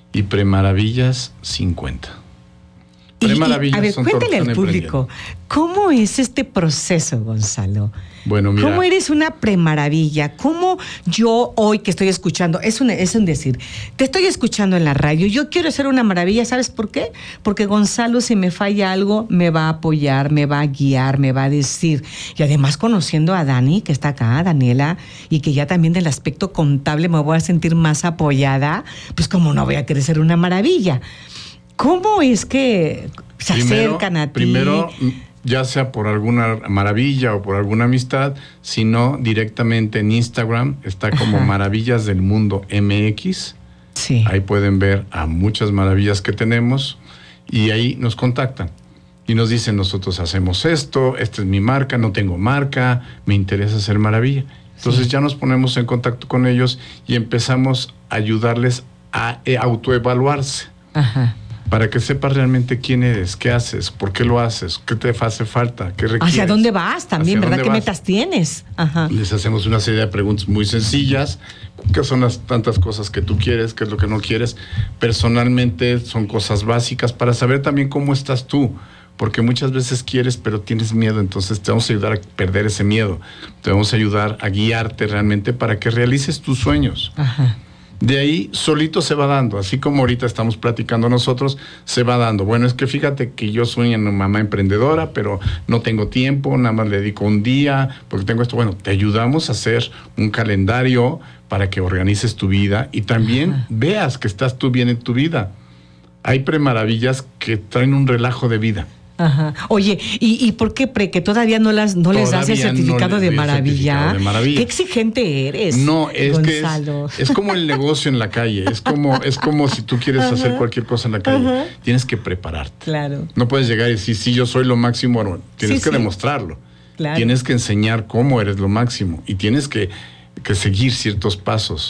S3: y Premaravillas cincuenta.
S2: Premaravillas. A ver, cuéntale al público, ¿cómo es este proceso, Gonzalo?
S3: Bueno, mira.
S2: ¿Cómo eres una premaravilla? ¿Cómo yo hoy que estoy escuchando, es un, es un decir, te estoy escuchando en la radio, yo quiero ser una maravilla, ¿sabes por qué? Porque Gonzalo, si me falla algo, me va a apoyar, me va a guiar, me va a decir. Y además conociendo a Dani, que está acá, Daniela, y que ya también del aspecto contable me voy a sentir más apoyada, pues cómo no voy a querer ser una maravilla. ¿Cómo es que se
S3: primero,
S2: acercan a ti?
S3: Primero, ya sea por alguna maravilla o por alguna amistad, sino directamente en Instagram, está como Ajá. Maravillas del Mundo M X.
S2: Sí.
S3: Ahí pueden ver a muchas maravillas que tenemos y ahí nos contactan. Y nos dicen, nosotros hacemos esto, esta es mi marca, no tengo marca, me interesa hacer maravilla. Entonces sí. ya nos ponemos en contacto con ellos y empezamos a ayudarles a autoevaluarse.
S2: Ajá.
S3: Para que sepas realmente quién eres, qué haces, por qué lo haces, qué te hace falta, qué requieres.
S2: ¿Hacia dónde vas también, verdad? ¿Qué vas? Metas tienes? Ajá.
S3: Les hacemos una serie de preguntas muy sencillas. ¿Qué son las tantas cosas que tú quieres? ¿Qué es lo que no quieres? Personalmente son cosas básicas para saber también cómo estás tú. Porque muchas veces quieres, pero tienes miedo. Entonces te vamos a ayudar a perder ese miedo. Te vamos a ayudar a guiarte realmente para que realices tus sueños.
S2: Ajá.
S3: De ahí solito se va dando, así como ahorita estamos platicando nosotros, se va dando. Bueno, es que fíjate que yo soy una mamá emprendedora, pero no tengo tiempo, nada más le dedico un día, porque tengo esto. Bueno, te ayudamos a hacer un calendario para que organices tu vida y también Ajá. veas que estás tú bien en tu vida. Hay premaravillas que traen un relajo de vida.
S2: Ajá. Oye, ¿y, y por qué pre que todavía no las no les das el certificado, no de, maravilla? certificado de maravilla? Qué exigente eres.
S3: No, es
S2: Gonzalo.
S3: que es, es como el negocio en la calle, es como es como si tú quieres Ajá. hacer cualquier cosa en la calle, Ajá. tienes que prepararte.
S2: Claro.
S3: No puedes llegar y decir, sí, yo soy lo máximo, no, tienes sí, que sí. demostrarlo.
S2: Claro.
S3: Tienes que enseñar cómo eres lo máximo y tienes que, que seguir ciertos pasos.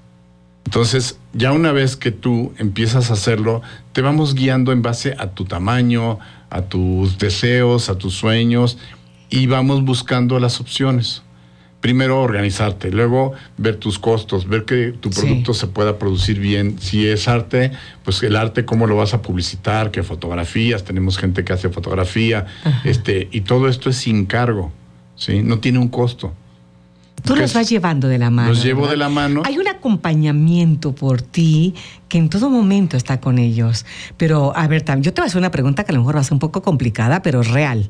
S3: Entonces, ya una vez que tú empiezas a hacerlo, te vamos guiando en base a tu tamaño, a tus deseos, a tus sueños, y vamos buscando las opciones. Primero organizarte, luego ver tus costos, ver que tu producto sí. se pueda producir bien. Si es arte, pues el arte, cómo lo vas a publicitar, qué fotografías, tenemos gente que hace fotografía, Ajá. este, y todo esto es sin cargo, ¿sí? No tiene un costo.
S2: Tú los vas llevando de la mano.
S3: Los llevo
S2: ¿verdad?
S3: de la mano.
S2: Hay un acompañamiento por ti que en todo momento está con ellos. Pero, a ver, yo te voy a hacer una pregunta que a lo mejor va a ser un poco complicada, pero real.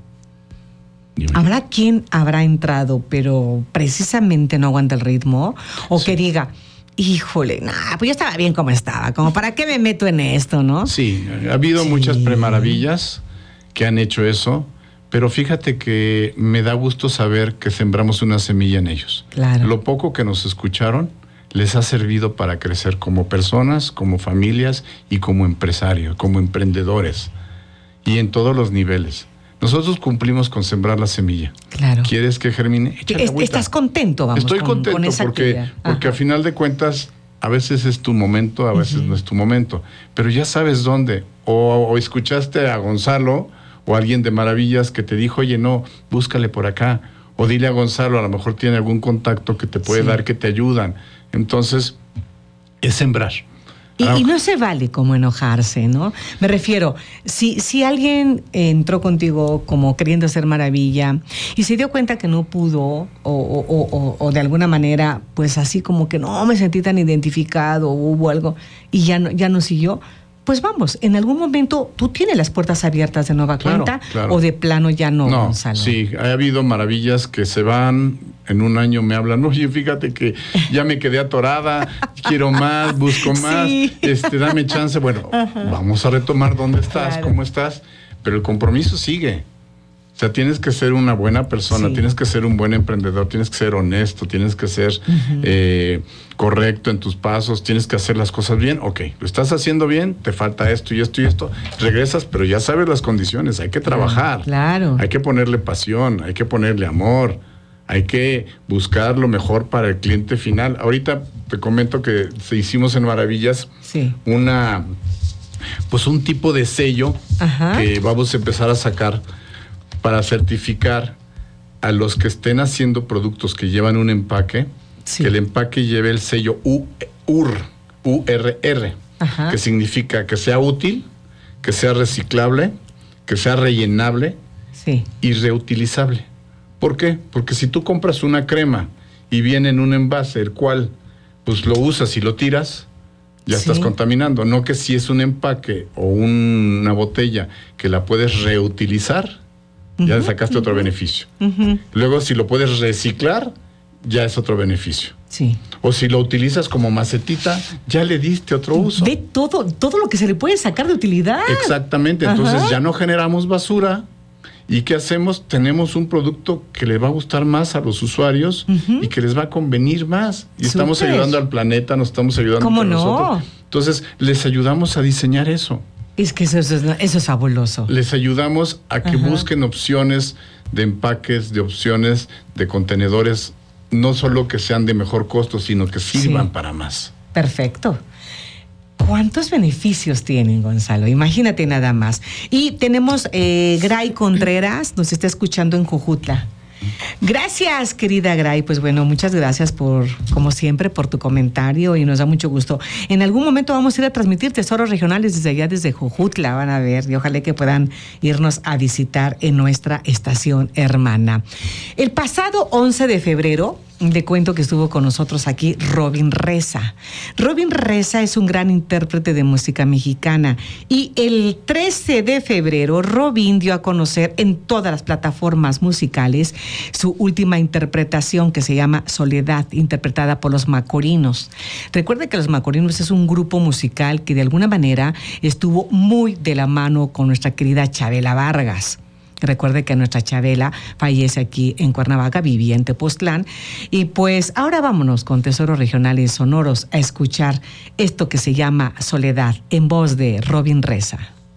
S2: ¿Habrá quien habrá entrado, pero precisamente no aguanta el ritmo? O sí. que diga, híjole, nah, pues yo estaba bien como estaba, como para qué me meto en esto, ¿no?
S3: Sí, ha habido sí. muchas premaravillas que han hecho eso. Pero fíjate que me da gusto saber que sembramos una semilla en ellos.
S2: Claro.
S3: Lo poco que nos escucharon les ha servido para crecer como personas, como familias y como empresarios, como emprendedores. Y en todos los niveles. Nosotros cumplimos con sembrar la semilla.
S2: Claro.
S3: ¿Quieres que germine? Échale agüita.
S2: ¿Estás contento? Vamos,
S3: Estoy
S2: con,
S3: contento
S2: con esa
S3: porque, porque a final de cuentas a veces es tu momento, a veces uh-huh. no es tu momento. Pero ya sabes dónde. O, o escuchaste a Gonzalo o alguien de Maravillas que te dijo, oye, no, búscale por acá. O dile a Gonzalo, a lo mejor tiene algún contacto que te puede sí. dar, que te ayudan. Entonces, es sembrar.
S2: Y, ah, y no se vale como enojarse, ¿no? Me refiero, si, si alguien entró contigo como queriendo hacer maravilla y se dio cuenta que no pudo o, o, o, o de alguna manera, pues así como que no me sentí tan identificado o hubo algo y ya no, ya no siguió, pues vamos, en algún momento tú tienes las puertas abiertas de nueva
S3: claro,
S2: cuenta
S3: claro.
S2: o de plano ya no,
S3: no
S2: Gonzalo.
S3: Sí, ha habido maravillas que se van, en un año me hablan, oye, fíjate que ya me quedé atorada, quiero más, busco más, sí. este, dame chance. Bueno, Ajá. vamos a retomar dónde estás, claro. cómo estás, pero el compromiso sigue. O sea, tienes que ser una buena persona, sí. tienes que ser un buen emprendedor, tienes que ser honesto, tienes que ser uh-huh. eh, correcto en tus pasos, tienes que hacer las cosas bien. Ok, lo estás haciendo bien, te falta esto y esto y esto, regresas, pero ya sabes las condiciones, hay que trabajar,
S2: claro.
S3: hay que ponerle pasión, hay que ponerle amor, hay que buscar lo mejor para el cliente final. Ahorita te comento que se hicimos en Maravillas
S2: sí.
S3: una, pues un tipo de sello
S2: Ajá.
S3: que vamos a empezar a sacar para certificar a los que estén haciendo productos que llevan un empaque, sí. que el empaque lleve el sello U R, U R R. Ajá. Que significa que sea útil, que sea reciclable, que sea rellenable,
S2: sí,
S3: y reutilizable. ¿Por qué? Porque si tú compras una crema y viene en un envase el cual pues lo usas y lo tiras, ya sí, estás contaminando. No que si es un empaque o un, una botella que la puedes reutilizar, uh-huh, ya sacaste uh-huh, otro beneficio. Uh-huh. Luego si lo puedes reciclar, ya es otro beneficio.
S2: Sí.
S3: O si lo utilizas como macetita, ya le diste otro uso.
S2: Ve todo, todo lo que se le puede sacar de utilidad.
S3: Exactamente, entonces ajá, ya no generamos basura. ¿Y qué hacemos? Tenemos un producto que le va a gustar más a los usuarios, uh-huh, y que les va a convenir más. Y Súper. Estamos ayudando al planeta, nos estamos ayudando
S2: ¿Cómo
S3: entre
S2: no?
S3: nosotros. Entonces, les ayudamos a diseñar eso.
S2: Es que eso, eso, es, eso es fabuloso.
S3: Les ayudamos a que uh-huh, busquen opciones de empaques, de opciones de contenedores, no solo que sean de mejor costo, sino que sirvan sí, para más.
S2: Perfecto. ¿Cuántos beneficios tienen, Gonzalo? Imagínate nada más. Y tenemos eh, Gray Contreras, nos está escuchando en Jojutla. Gracias, querida Gray. Pues bueno, muchas gracias por, como siempre, por tu comentario y nos da mucho gusto. En algún momento vamos a ir a transmitir tesoros regionales desde allá, desde Jojutla, van a ver, y ojalá que puedan irnos a visitar en nuestra estación hermana. El pasado once de febrero, le cuento que estuvo con nosotros aquí Robin Reza. Robin Reza es un gran intérprete de música mexicana y el trece de febrero Robin dio a conocer en todas las plataformas musicales su última interpretación que se llama Soledad, interpretada por los Macorinos. Recuerde que los Macorinos es un grupo musical que de alguna manera estuvo muy de la mano con nuestra querida Chabela Vargas. Recuerde que nuestra Chabela fallece aquí en Cuernavaca, vivía en Tepoztlán. Y pues ahora vámonos con Tesoros Regionales Sonoros a escuchar esto que se llama Soledad, en voz de Robin Reza.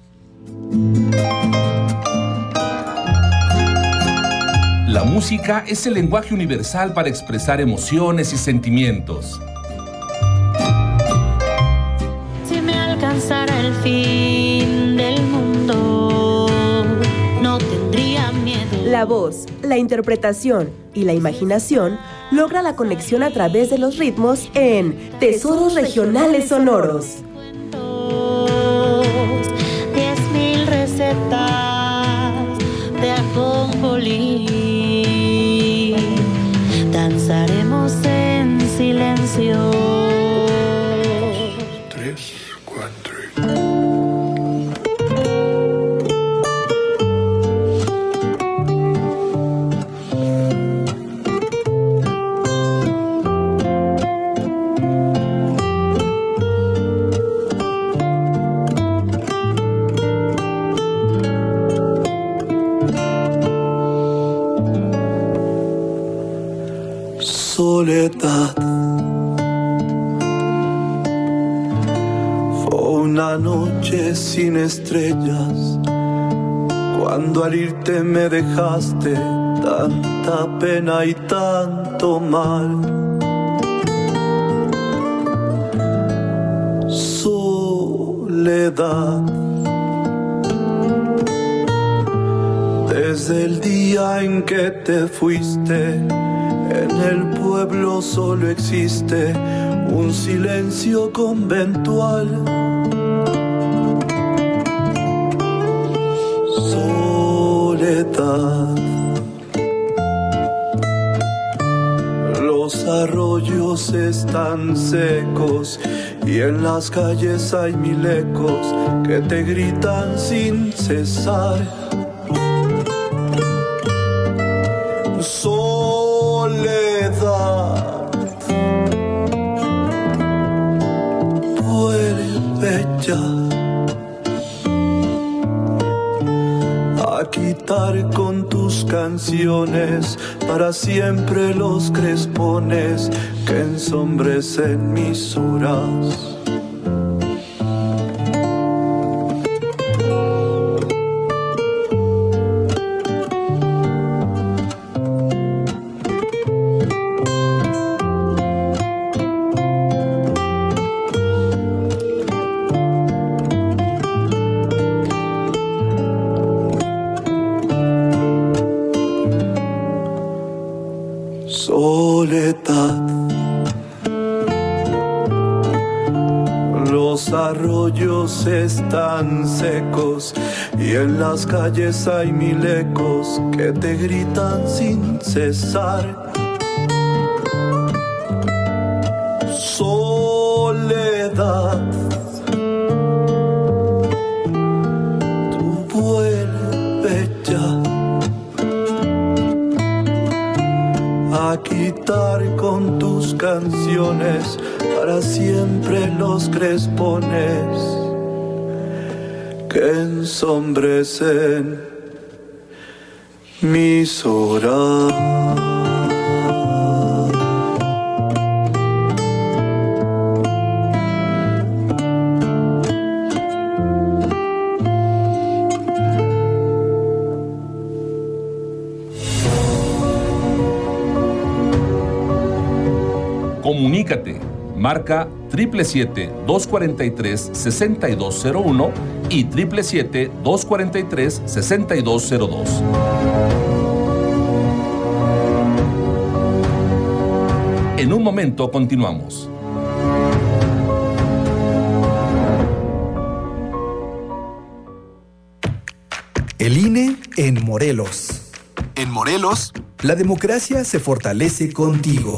S1: La música es el lenguaje universal para expresar emociones y sentimientos.
S16: Si me alcanzara el fin del mundo, no tendría miedo.
S14: La voz, la interpretación y la imaginación logra la conexión a través de los ritmos en Tesoros Regionales Sonoros.
S16: Diez mil recetas de ajonjolí, danzaremos en silencio.
S17: Tres, cuatro. Soledad, fue una noche sin estrellas, cuando al irte me dejaste tanta pena y tanto mal. Soledad, desde el día en que te fuiste, en el pueblo solo existe un silencio conventual. Soledad, los arroyos están secos y en las calles hay mil ecos que te gritan sin cesar. Soledad, vuelve ya a quitar con tus canciones para siempre los crespones que ensombrecen mis horas. Soledad, los arroyos están secos y en las calles hay mil ecos que te gritan sin cesar. Soledad, tú vuelve ya a quitar con tus canciones para siempre los crespones que ensombrecen mis horas.
S1: Comunícate, marca siete siete siete, dos cuatro tres, seis dos cero uno y siete siete siete, dos cuatro tres, seis dos cero dos. En un momento continuamos.
S18: El I N E en Morelos. En Morelos, la democracia se fortalece contigo.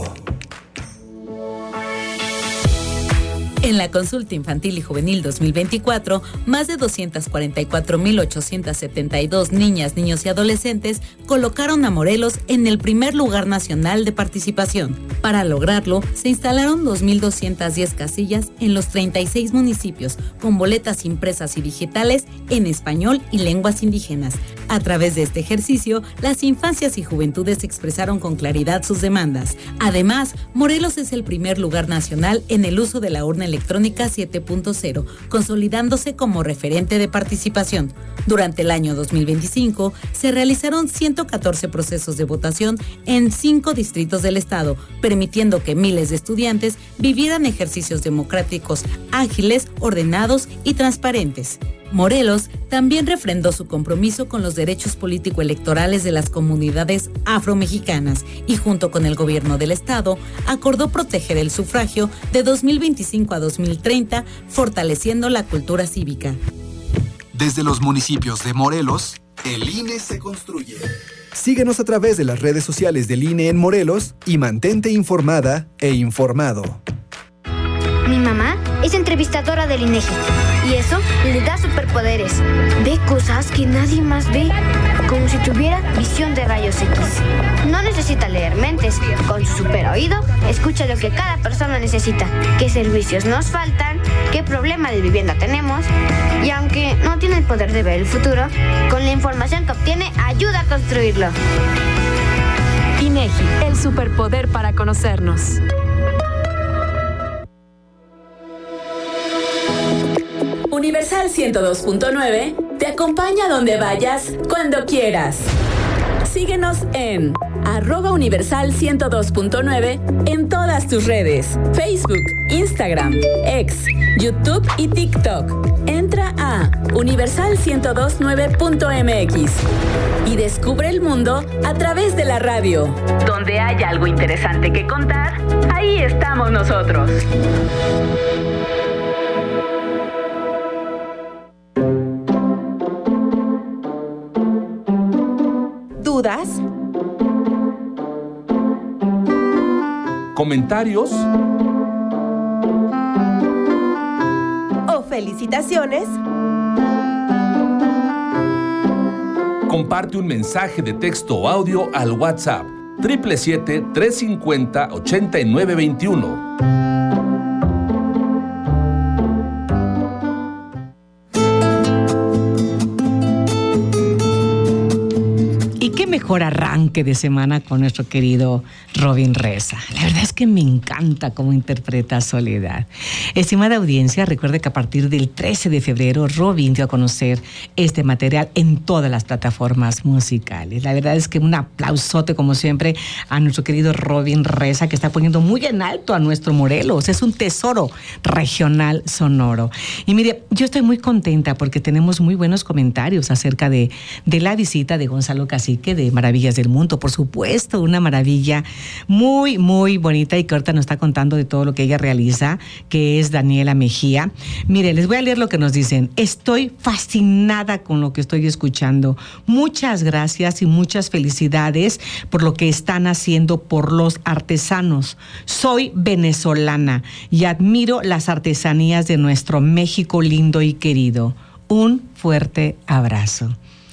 S15: En la consulta infantil y juvenil dos mil veinticuatro, más de doscientas cuarenta y cuatro mil ochocientas setenta y dos niñas, niños y adolescentes colocaron a Morelos en el primer lugar nacional de participación. Para lograrlo, se instalaron dos mil doscientas diez casillas en los treinta y seis municipios, con boletas impresas y digitales en español y lenguas indígenas. A través de este ejercicio, las infancias y juventudes expresaron con claridad sus demandas. Además, Morelos es el primer lugar nacional en el uso de la urna electrónica siete punto cero, consolidándose como referente de participación. Durante el año dos mil veinticinco, se realizaron ciento catorce procesos de votación en cinco distritos del estado, permitiendo que miles de estudiantes vivieran ejercicios democráticos ágiles, ordenados y transparentes. Morelos también refrendó su compromiso con los derechos político-electorales de las comunidades afromexicanas y junto con el gobierno del estado acordó proteger el sufragio de dos mil veinticinco a dos mil treinta, fortaleciendo la cultura cívica.
S18: Desde los municipios de Morelos, el I N E se construye. Síguenos a través de las redes sociales del I N E en Morelos y mantente informada e informado.
S19: Mi mamá es entrevistadora del INEGI y eso le da superpoderes. Ve cosas que nadie más ve, como si tuviera visión de rayos X. No necesita leer mentes. Con su super oído, escucha lo que cada persona necesita, qué servicios nos faltan, qué problema de vivienda tenemos. Y aunque no tiene el poder de ver el futuro, con la información que obtiene, ayuda a construirlo.
S13: INEGI, el superpoder para conocernos. Universal ciento dos punto nueve te acompaña donde vayas, cuando quieras. Síguenos en arroba universal ciento dos punto nueve en todas tus redes: Facebook, Instagram, X, YouTube y TikTok. Entra a universal ciento dos punto nueve punto m x y descubre el mundo a través de la radio. Donde haya algo interesante que contar, ahí estamos nosotros.
S14: ¿Dudas?
S1: ¿Comentarios?
S14: ¿O felicitaciones?
S1: Comparte un mensaje de texto o audio al WhatsApp siete siete siete, tres cinco cero, ocho nueve dos uno.
S2: Mejor arranque de semana con nuestro querido Robin Reza. La verdad es que me encanta cómo interpreta Soledad. Estimada audiencia, recuerde que a partir del trece de febrero Robin dio a conocer este material en todas las plataformas musicales. La verdad es que un aplausote como siempre a nuestro querido Robin Reza, que está poniendo muy en alto a nuestro Morelos. Es un tesoro regional sonoro. Y mire, yo estoy muy contenta porque tenemos muy buenos comentarios acerca de, de la visita de Gonzalo Cacique de Maravillas del Mundo, por supuesto, una maravilla muy, muy bonita y que ahorita nos está contando de todo lo que ella realiza, que es Daniela Mejía. Mire, les voy a leer lo que nos dicen. Estoy fascinada con lo que estoy escuchando. Muchas gracias y muchas felicidades por lo que están haciendo por los artesanos. Soy venezolana y admiro las artesanías de nuestro México lindo y querido. Un fuerte abrazo.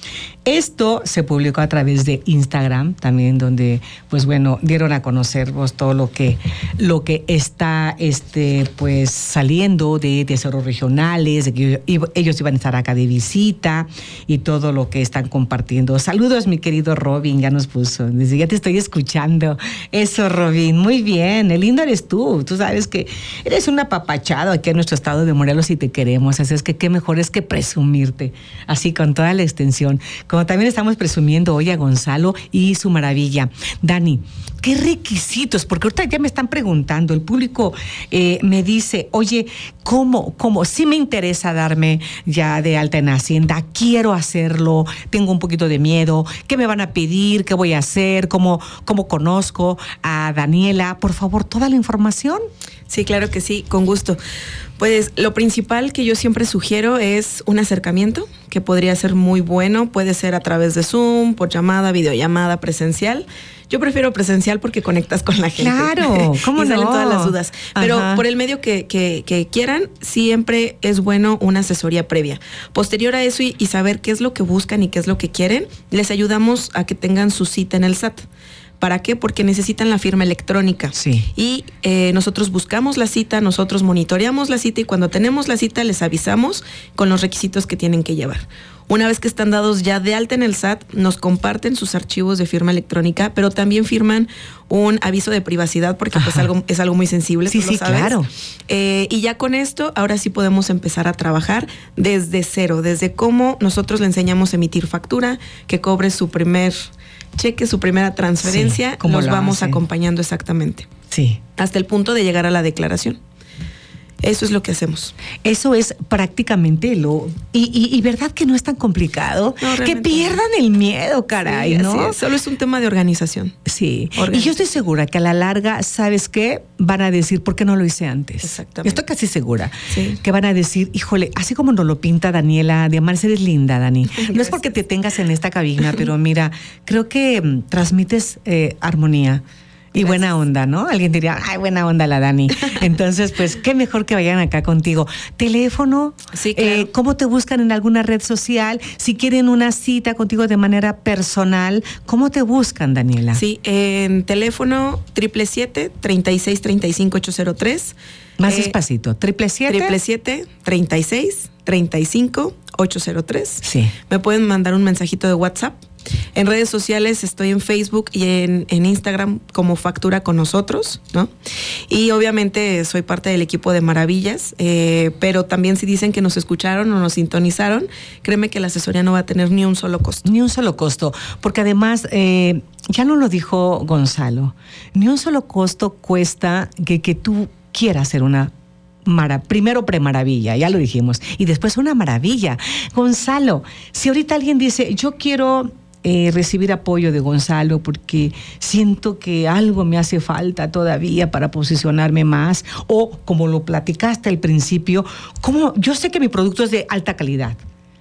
S2: Esto se publicó a través de Instagram también, donde, pues bueno, dieron a conocer pues, todo lo que, lo que está este, pues, saliendo de tesoros regionales, de que ellos iban a estar acá de visita y todo lo que están compartiendo. Saludos, mi querido Robin, ya nos puso. Desde ya te estoy escuchando. Eso, Robin, muy bien. El lindo eres tú. Tú sabes que eres un apapachado aquí en nuestro estado de Morelos y te queremos. Así es que qué mejor es que presumirte, así con toda la extensión. Como también estamos presumiendo hoy a Gonzalo y su maravilla. Dani, ¿qué requisitos? Porque ahorita ya me están preguntando, el público eh, me dice, oye, ¿cómo, cómo? Sí me interesa darme ya de alta en Hacienda, quiero hacerlo, tengo un poquito de miedo, ¿qué me van a pedir? ¿Qué voy a hacer? ¿Cómo, cómo conozco a Daniela? Por favor, toda la información.
S4: Sí, claro que sí, con gusto. Pues lo principal que yo siempre sugiero es un acercamiento, que podría ser muy bueno, puede ser a través de Zoom, por llamada, videollamada, presencial. Yo prefiero presencial porque conectas con la gente.
S2: Claro, ¿cómo
S4: y
S2: no?
S4: salen todas las dudas. Pero
S2: Ajá.
S4: por el medio que, que, que quieran, siempre es bueno una asesoría previa. Posterior a eso y, y saber qué es lo que buscan y qué es lo que quieren, les ayudamos a que tengan su cita en el S A T. ¿Para qué? Porque necesitan la firma electrónica.
S2: Sí.
S4: Y eh, nosotros buscamos la cita, nosotros monitoreamos la cita y cuando tenemos la cita les avisamos con los requisitos que tienen que llevar. Una vez que están dados ya de alta en el S A T, nos comparten sus archivos de firma electrónica, pero también firman un aviso de privacidad porque pues algo, es algo muy sensible.
S2: Sí,
S4: tú lo
S2: sí,
S4: sabes.
S2: claro.
S4: Eh, y ya con esto, ahora sí podemos empezar a trabajar desde cero, desde cómo nosotros le enseñamos a emitir factura, que cobre su primer cheque, su primera transferencia,
S2: Sí, ¿cómo
S4: los
S2: lo
S4: vamos
S2: hacen?
S4: acompañando exactamente.
S2: Sí.
S4: Hasta el punto de llegar a la declaración. Eso es lo que hacemos.
S2: Eso es prácticamente lo... Y, y, y verdad que no es tan complicado.
S4: No,
S2: que pierdan el miedo, caray,
S4: Sí,
S2: ¿no?
S4: así es. Solo es un tema de organización.
S2: Sí.
S4: Organización.
S2: Y yo estoy segura que a la larga, ¿sabes qué? Van a decir, ¿por qué no lo hice antes?
S4: Exactamente.
S2: Estoy casi segura.
S4: Sí.
S2: Que van a decir, híjole, así como nos lo pinta Daniela Diamar, eres linda, Dani. No es porque te tengas en esta cabina, pero mira, creo que mm, transmites eh, armonía. Y Gracias. Buena onda, ¿no? Alguien diría, ay, buena onda la Dani. Entonces, pues, qué mejor que vayan acá contigo. Teléfono,
S4: sí, claro.
S2: eh, ¿cómo te buscan en alguna red social? Si quieren una cita contigo de manera personal, ¿cómo te buscan, Daniela?
S4: Sí, en teléfono triple siete, treinta y seis, treinta y cinco, ocho cero tres.
S2: Más eh, despacito, triple siete.
S4: Triple siete, treinta y seis, treinta y cinco, ocho cero tres.
S2: Sí.
S4: Me pueden mandar un mensajito de WhatsApp. En redes sociales estoy en Facebook y en, en Instagram como Factura con Nosotros, ¿no? Y obviamente soy parte del equipo de Maravillas, eh, pero también si dicen que nos escucharon o nos sintonizaron, créeme que la asesoría no va a tener ni un solo costo.
S2: Ni un solo costo, porque además, eh, ya no lo dijo Gonzalo, ni un solo costo cuesta que, que tú quieras ser una Mara, primero premaravilla, ya lo dijimos, y después una maravilla. Gonzalo, si ahorita alguien dice, yo quiero eh, recibir apoyo de Gonzalo porque siento que algo me hace falta todavía para posicionarme más, o como lo platicaste al principio, como yo sé que mi producto es de alta calidad,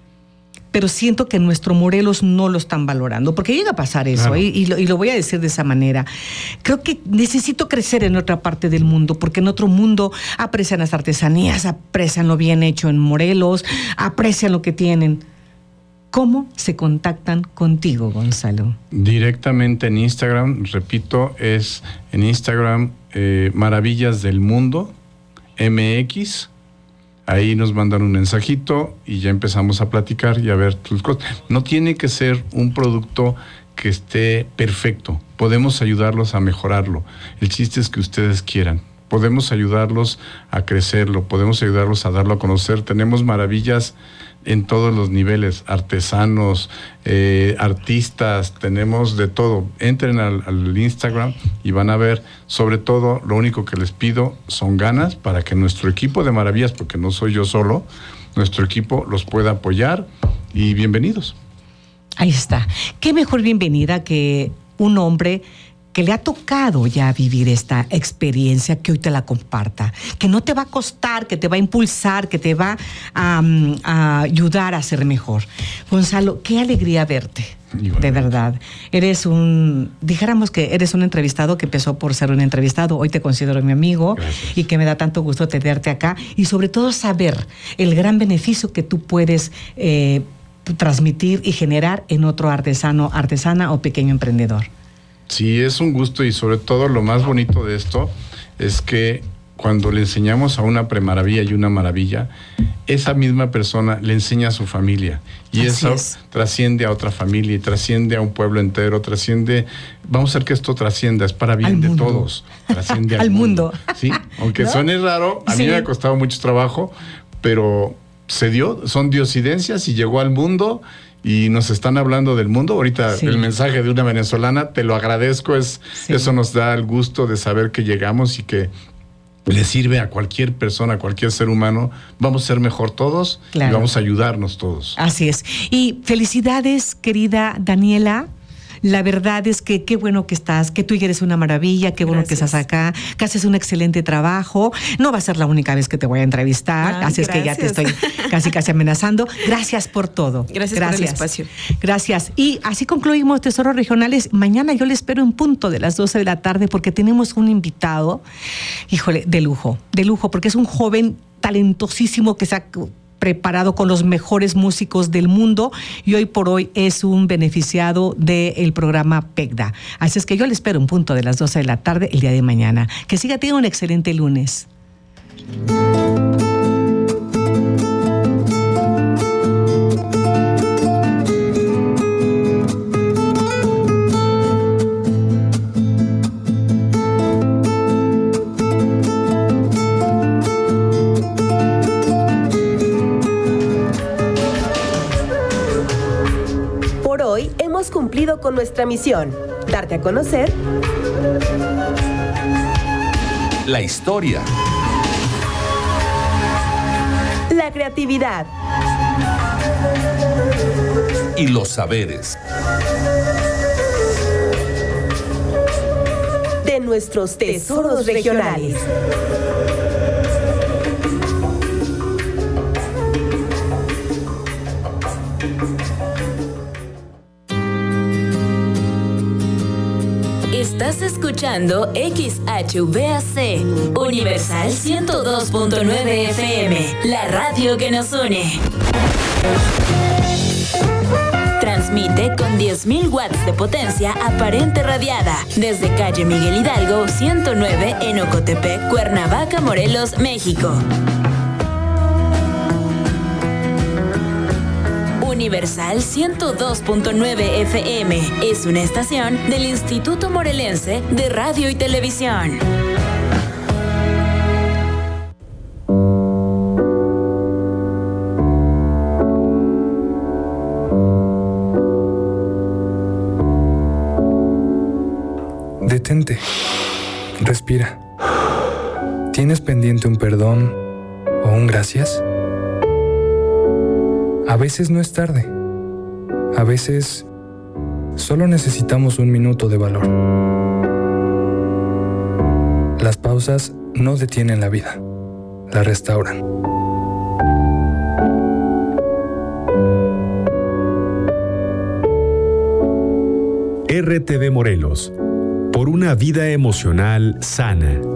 S2: pero siento que en nuestro Morelos no lo están valorando, porque llega a pasar eso, claro. ¿eh? y, lo, y lo voy a decir de esa manera. Creo que necesito crecer en otra parte del mundo, porque en otro mundo aprecian las artesanías, aprecian lo bien hecho en Morelos, aprecian lo que tienen. ¿Cómo se contactan contigo, Gonzalo?
S3: Directamente en Instagram, repito, es en Instagram eh, Maravillas del Mundo, M X. Ahí nos mandan un mensajito y ya empezamos a platicar y a ver tus cosas. No tiene que ser un producto que esté perfecto. Podemos ayudarlos a mejorarlo. El chiste es que ustedes quieran. Podemos ayudarlos a crecerlo, podemos ayudarlos a darlo a conocer. Tenemos maravillas en todos los niveles, artesanos, eh, artistas, tenemos de todo. Entren al, al Instagram y van a ver, sobre todo, lo único que les pido son ganas para que nuestro equipo de maravillas, porque no soy yo solo, nuestro equipo los pueda apoyar y bienvenidos.
S2: Ahí está. Qué mejor bienvenida que un hombre que le ha tocado ya vivir esta experiencia, que hoy te la comparta, que no te va a costar, que te va a impulsar, que te va a, a ayudar a ser mejor. Gonzalo, qué alegría verte. Igualmente. De verdad. Eres un, dijéramos que eres un entrevistado que empezó por ser un entrevistado, hoy te considero mi amigo. Gracias. Y que me da tanto gusto tenerte acá y sobre todo saber el gran beneficio que tú puedes eh, transmitir y generar en otro artesano, artesana o pequeño emprendedor.
S3: Sí, es un gusto y sobre todo lo más bonito de esto es que cuando le enseñamos a una premaravilla y una maravilla, esa misma persona le enseña a su familia y Así eso es. trasciende a otra familia y trasciende a un pueblo entero, trasciende, vamos a hacer que esto trascienda, es para bien al de mundo. Todos, trasciende al, al mundo. mundo. Sí, aunque ¿no? suene raro, a sí. mí me ha costado mucho trabajo, pero se dio, son diosidencias y llegó al mundo. Y nos están hablando del mundo. Ahorita sí. el mensaje de una venezolana, te lo agradezco. Es, sí. Eso nos da el gusto de saber que llegamos y que le sirve a cualquier persona, a cualquier ser humano. Vamos a ser mejor todos claro. y vamos a ayudarnos todos.
S2: Así es. Y felicidades, querida Daniela. La verdad es que qué bueno que estás, que tú eres una maravilla, qué bueno gracias. que estás acá, que haces un excelente trabajo. No va a ser la única vez que te voy a entrevistar, Ay, así es gracias. que ya te estoy casi casi amenazando. Gracias por todo.
S4: Gracias, gracias por el espacio.
S2: Gracias. Y así concluimos Tesoros Regionales. Mañana yo les espero en punto de las doce de la tarde porque tenemos un invitado, híjole, de lujo, de lujo, porque es un joven talentosísimo que se ha preparado con los mejores músicos del mundo y hoy por hoy es un beneficiado del programa PECDA. Así es que yo le espero un punto de las doce de la tarde el día de mañana. Que siga teniendo un excelente lunes.
S14: Cumplido con nuestra misión, darte a conocer
S1: la historia,
S14: la creatividad
S1: y los saberes
S14: de nuestros tesoros regionales.
S13: Estás escuchando X H V A C, Universal ciento dos punto nueve F M, la radio que nos une. Transmite con diez mil watts de potencia aparente radiada desde calle Miguel Hidalgo ciento nueve en Ocotepec, Cuernavaca, Morelos, México. Universal ciento dos punto nueve F M es una estación del Instituto Morelense de Radio y Televisión.
S20: Detente. Respira. ¿Tienes pendiente un perdón o un gracias? A veces no es tarde. A veces solo necesitamos un minuto de valor. Las pausas no detienen la vida, la restauran.
S21: R T V Morelos, por una vida emocional sana.